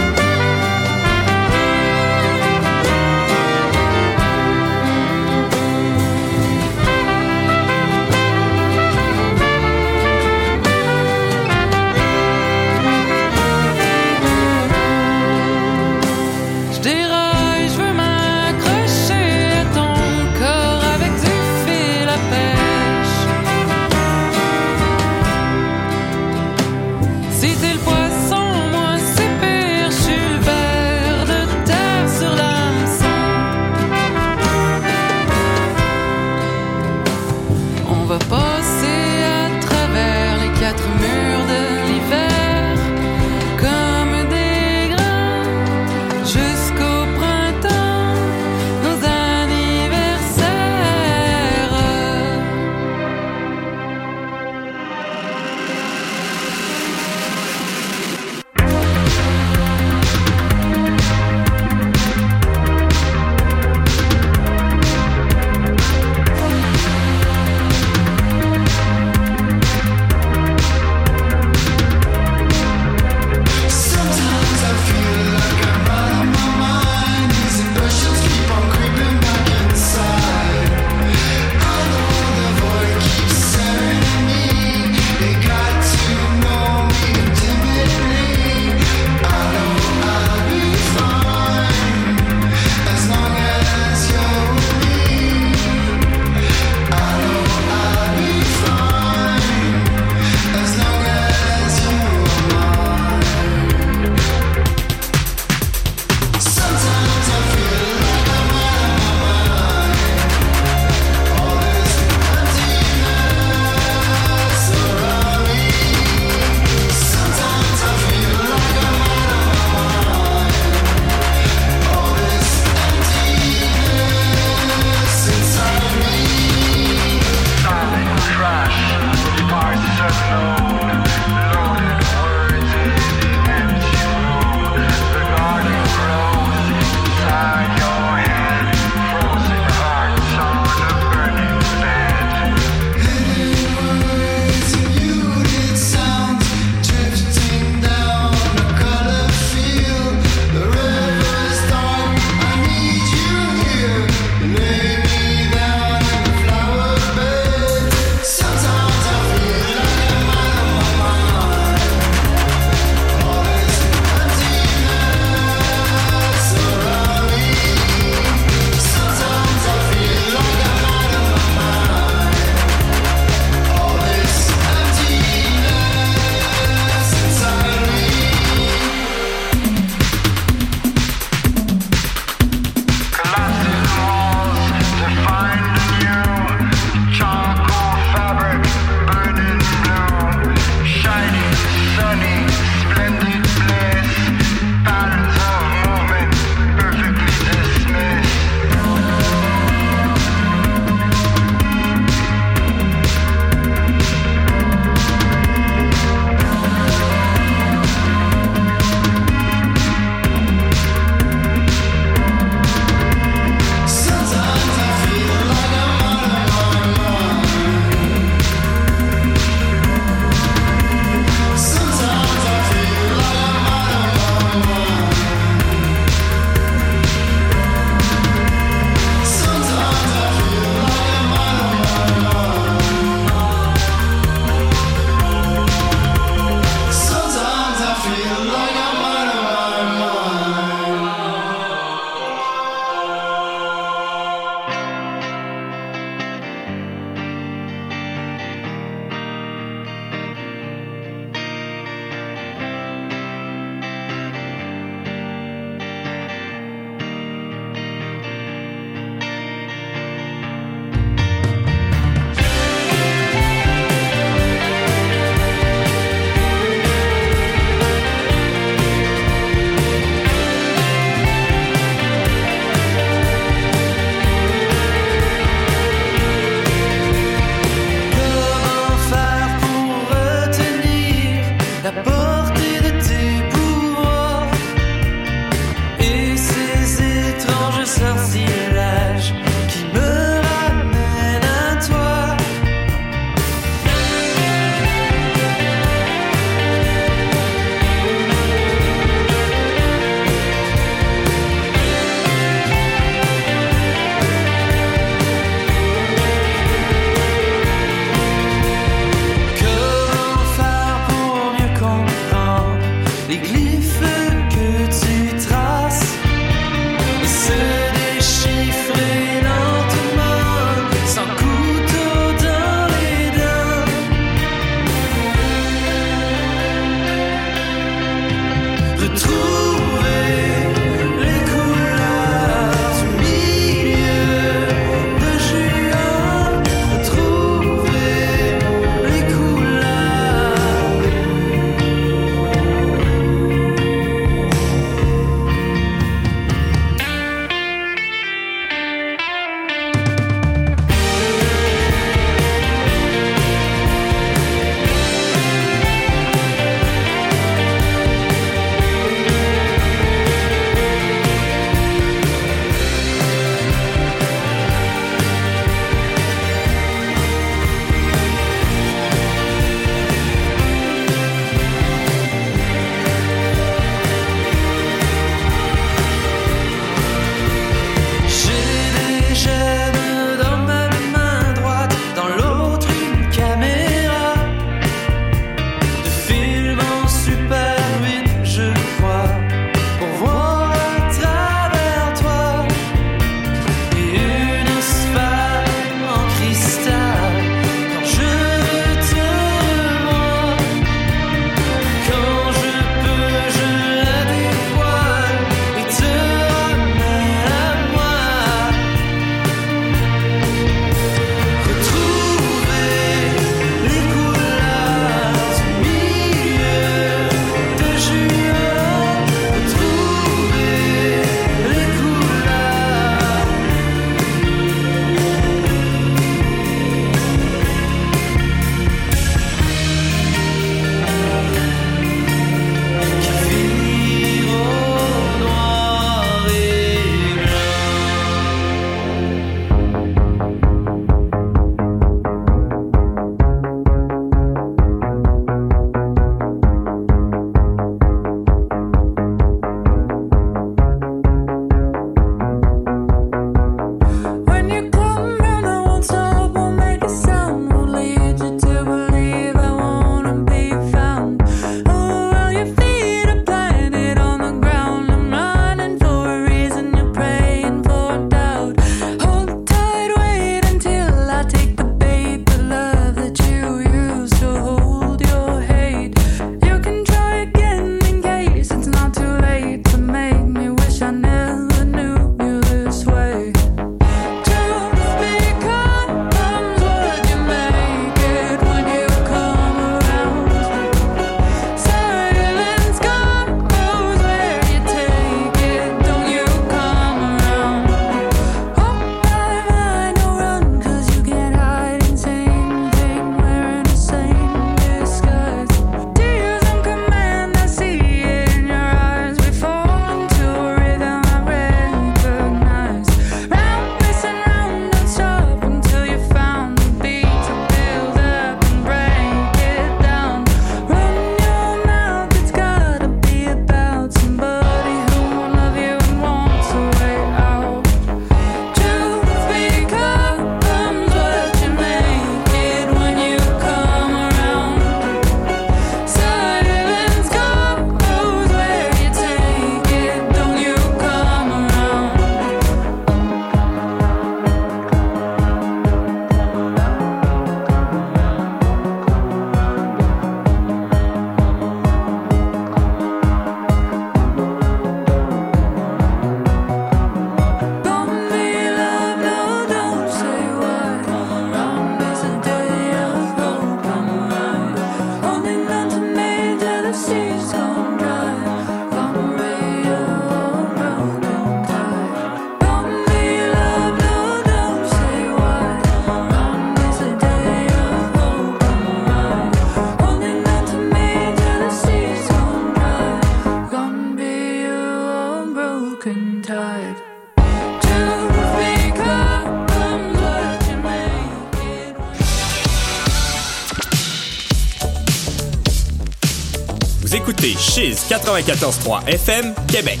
Vous écoutez Chiz 94.3 FM, Québec.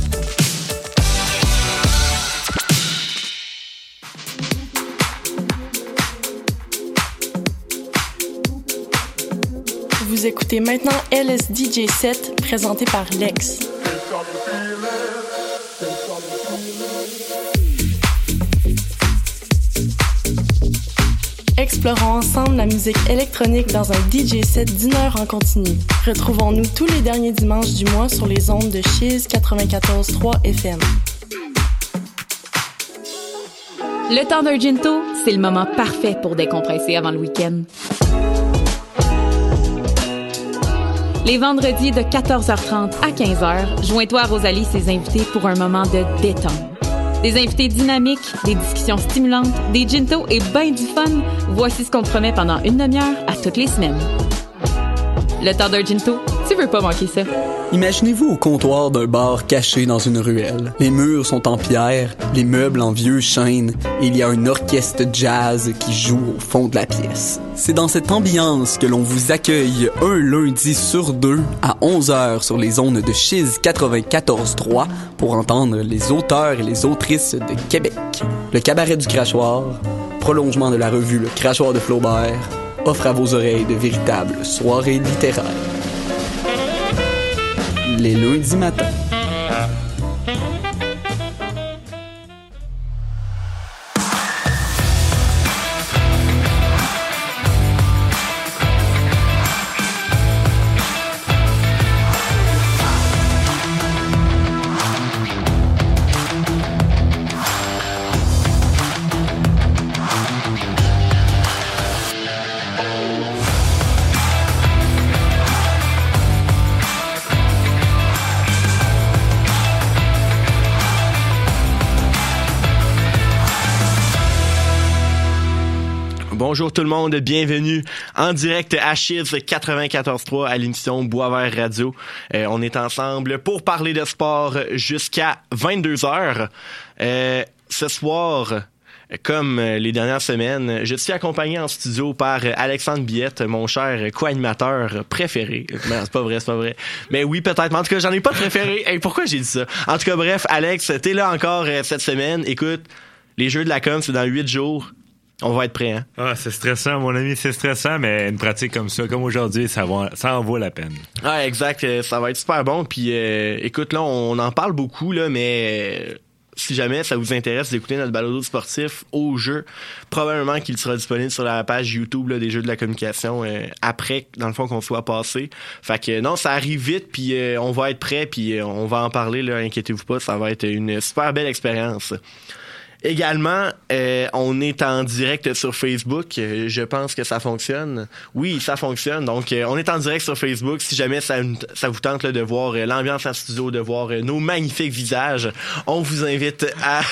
Vous écoutez maintenant LSDJ 7, présenté par Lex. Explorons ensemble la musique électronique dans un DJ set d'une heure en continu. Retrouvons-nous tous les derniers dimanches du mois sur les ondes de Chiz 94.3 FM. Le temps d'un ginto, c'est le moment parfait pour décompresser avant le week-end. Les vendredis de 14h30 à 15h, joins-toi à Rosalie et ses invités pour un moment de détente. Des invités dynamiques, des discussions stimulantes, des gintos et ben du fun. Voici ce qu'on te promet pendant une demi-heure à toutes les semaines. Le temps d'un ginto, tu veux pas manquer ça. Imaginez-vous au comptoir d'un bar caché dans une ruelle. Les murs sont en pierre, les meubles en vieux chêne, et il y a un orchestre jazz qui joue au fond de la pièce. C'est dans cette ambiance que l'on vous accueille un lundi sur 2 à 11h sur les ondes de Chiz 94.3 pour entendre les auteurs et les autrices de Québec. Le cabaret du crachoir, prolongement de la revue Le Crachoir de Flaubert, offre à vos oreilles de véritables soirées littéraires. Les lundis matins. Bonjour tout le monde, bienvenue en direct à Chiz 94.3 à l'émission Boisvert Radio. On est ensemble pour parler de sport jusqu'à 22h. Ce soir, comme les dernières semaines, je suis accompagné en studio par Alexandre Billette, mon cher co-animateur préféré. Mais c'est pas vrai. Mais oui, peut-être. Mais en tout cas, j'en ai pas de préféré. Hey, pourquoi j'ai dit ça? En tout cas, bref, Alex, t'es là encore cette semaine. Écoute, les Jeux de la com, c'est dans 8 jours. On va être prêt, hein? Ah, c'est stressant, mon ami, c'est stressant, mais une pratique comme ça, comme aujourd'hui, ça en vaut la peine. Ah, exact, ça va être super bon. Puis, écoute, là, on en parle beaucoup, là, mais si jamais ça vous intéresse d'écouter notre balado sportif au jeu, probablement qu'il sera disponible sur la page YouTube là, des Jeux de la communication après, dans le fond, qu'on soit passé. Fait que non, ça arrive vite, puis on va être prêt, puis on va en parler, là, inquiétez-vous pas, ça va être une super belle expérience. Également, on est en direct sur Facebook. Je pense que ça fonctionne. Oui, ça fonctionne. Donc, on est en direct sur Facebook. Si jamais ça vous tente là, de voir l'ambiance en studio, de voir nos magnifiques visages, on vous invite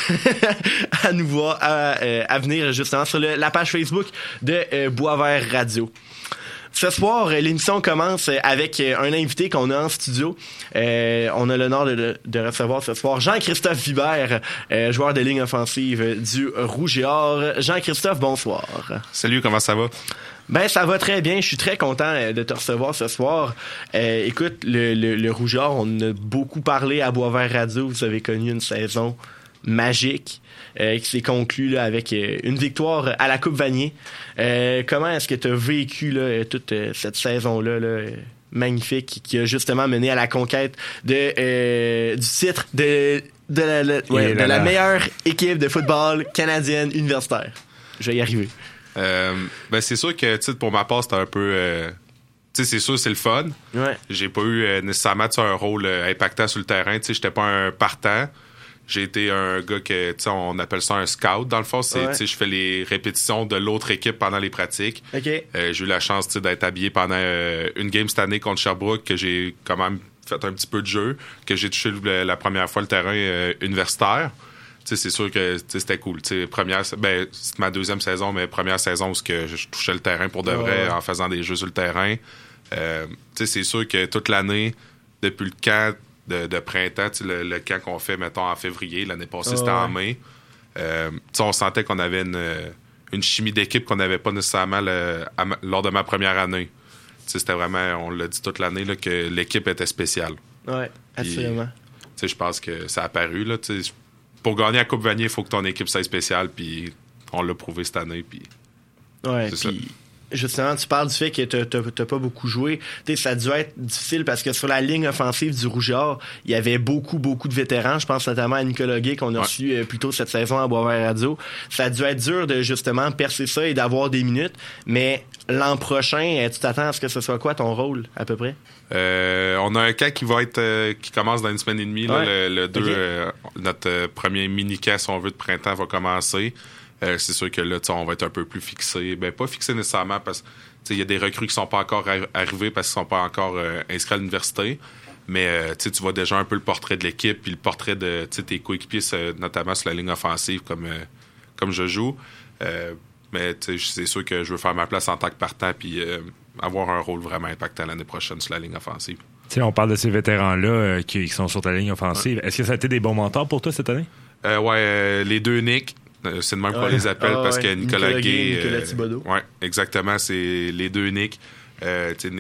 à nous voir, à venir justement sur la page Facebook de Boisvert Radio. Ce soir, l'émission commence avec un invité qu'on a en studio. On a l'honneur de recevoir ce soir Jean-Christophe Vibert, joueur de ligne offensive du Rouge et Or. Jean-Christophe, bonsoir. Salut, comment ça va? Ben, ça va très bien. Je suis très content de te recevoir ce soir. Écoute, le Rouge et Or, on a beaucoup parlé à Boisvert Radio. Vous avez connu une saison magique. Qui s'est conclu là, avec une victoire à la Coupe Vanier. Comment est-ce que tu as vécu là, toute cette saison-là magnifique qui a justement mené à la conquête du titre de la meilleure équipe de football canadienne universitaire? Je vais y arriver. Ben c'est sûr que pour ma part, c'était un peu... c'est sûr, c'est le fun. Ouais. J'ai pas eu nécessairement un rôle impactant sur le terrain. J'étais pas un partant. J'ai été un gars que, on appelle ça un scout, dans le fond. Je fais les répétitions de l'autre équipe pendant les pratiques. Okay. J'ai eu la chance d'être habillé pendant une game cette année contre Sherbrooke, que j'ai quand même fait un petit peu de jeu, que j'ai touché la première fois le terrain universitaire. C'est sûr que c'était cool. C'est ma deuxième saison, mais première saison où je touchais le terrain pour de vrai en faisant des jeux sur le terrain. C'est sûr que toute l'année, depuis le camp de printemps, le camp qu'on fait, mettons, en février, l'année passée, c'était en mai. On sentait qu'on avait une chimie d'équipe qu'on n'avait pas nécessairement lors de ma première année. c'était vraiment, on l'a dit toute l'année, là, que l'équipe était spéciale. Ouais, absolument. Je pense que ça a apparu. Là, pour gagner la Coupe Vanier, il faut que ton équipe soit spéciale, puis on l'a prouvé cette année. Puis ouais, puis justement, tu parles du fait que t'as pas beaucoup joué. Ça a dû être difficile parce que sur la ligne offensive du Rougeard, il y avait beaucoup de vétérans. Je pense notamment à Nicolas Gay qu'on a reçu plus tôt cette saison à Boisvert Radio. Ça a dû être dur de justement percer ça et d'avoir des minutes. Mais l'an prochain, tu t'attends à ce que ce soit quoi ton rôle, à peu près? On a un camp qui va être qui commence dans une semaine et demie. Là, le 2, notre premier mini-camp, si on veut, de printemps va commencer. C'est sûr que là, on va être un peu plus fixé. Ben, pas fixé nécessairement parce qu'il y a des recrues qui sont pas encore arrivées parce qu'ils sont pas encore inscrits à l'université. Mais tu vois déjà un peu le portrait de l'équipe puis le portrait de tes coéquipiers, notamment sur la ligne offensive comme je joue. Mais c'est sûr que je veux faire ma place en tant que partant puis avoir un rôle vraiment impactant l'année prochaine sur la ligne offensive. On parle de ces vétérans-là qui sont sur ta ligne offensive. Est-ce que ça a été des bons mentors pour toi cette année? Les deux Nick. C'est de même qu'on les appelle parce que Nicolas Gay, Nicolas Thibodeau. Ouais, exactement. C'est les deux Nick.